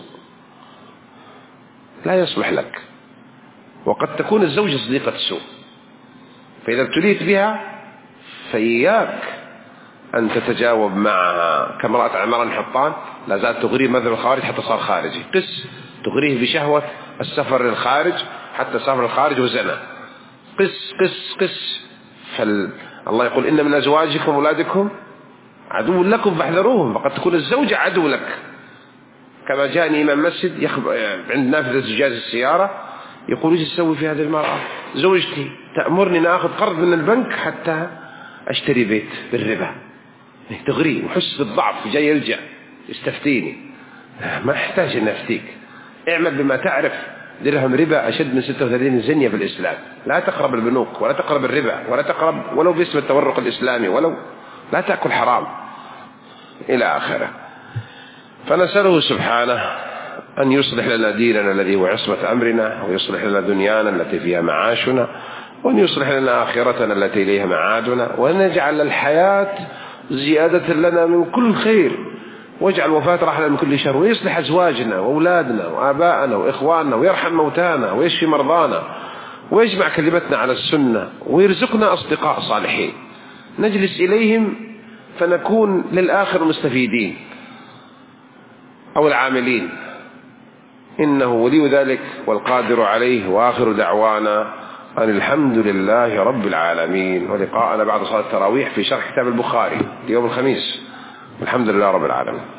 لا يصلح لك. وقد تكون الزوجة صديقة سوء، فإذا ابتليت بها فإياك أن تتجاوب معها. كما رأت عمران حطان لا زالت تغريه مثل الخارج حتى صار خارجي، قس تغريه بشهوة السفر للخارج حتى سافر الخارج وزنى، قس قس قس. فالله يقول إن من أزواجكم وأولادكم عدو لكم فاحذروهم، فقد تكون الزوجة عدو لك. كما جاءني إمام مسجد يخب... عند نافذة زجاج السيارة يقول ايش تسوي في هذه المرأة؟ زوجتي تأمرني أن أخذ قرض من البنك حتى أشتري بيت بالربا. تغري وحس بالضعف، جاي يلجأ يستفتيني. ما احتاج أن أفتيك، اعمل بما تعرف. درهم ربا أشد من ستة وثلاثين زنية في الإسلام. لا تقرب البنوك ولا تقرب الربا ولا تقرب ولو باسم التورق الإسلامي، ولو لا تأكل حرام إلى آخره. فنسأله سبحانه أن يصلح لنا ديننا الذي هو عصمة أمرنا، ويصلح لنا دنيانا التي فيها معاشنا، وأن يصلح لنا آخرتنا التي إليها معادنا، وأن يجعل الحياة زيادة لنا من كل خير، واجعل وفاة رحلة من كل شر، ويصلح أزواجنا وأولادنا وآباءنا وإخواننا، ويرحم موتانا ويشفي مرضانا، ويجمع كلمتنا على السنة، ويرزقنا أصدقاء صالحين نجلس إليهم فنكون للآخر مستفيدين أو العاملين. إنه ولي ذلك والقادر عليه. وآخر دعوانا أن الحمد لله رب العالمين. ولقاءنا بعد صلاة التراويح في شرح كتاب البخاري يوم الخميس. الحمد لله رب العالمين.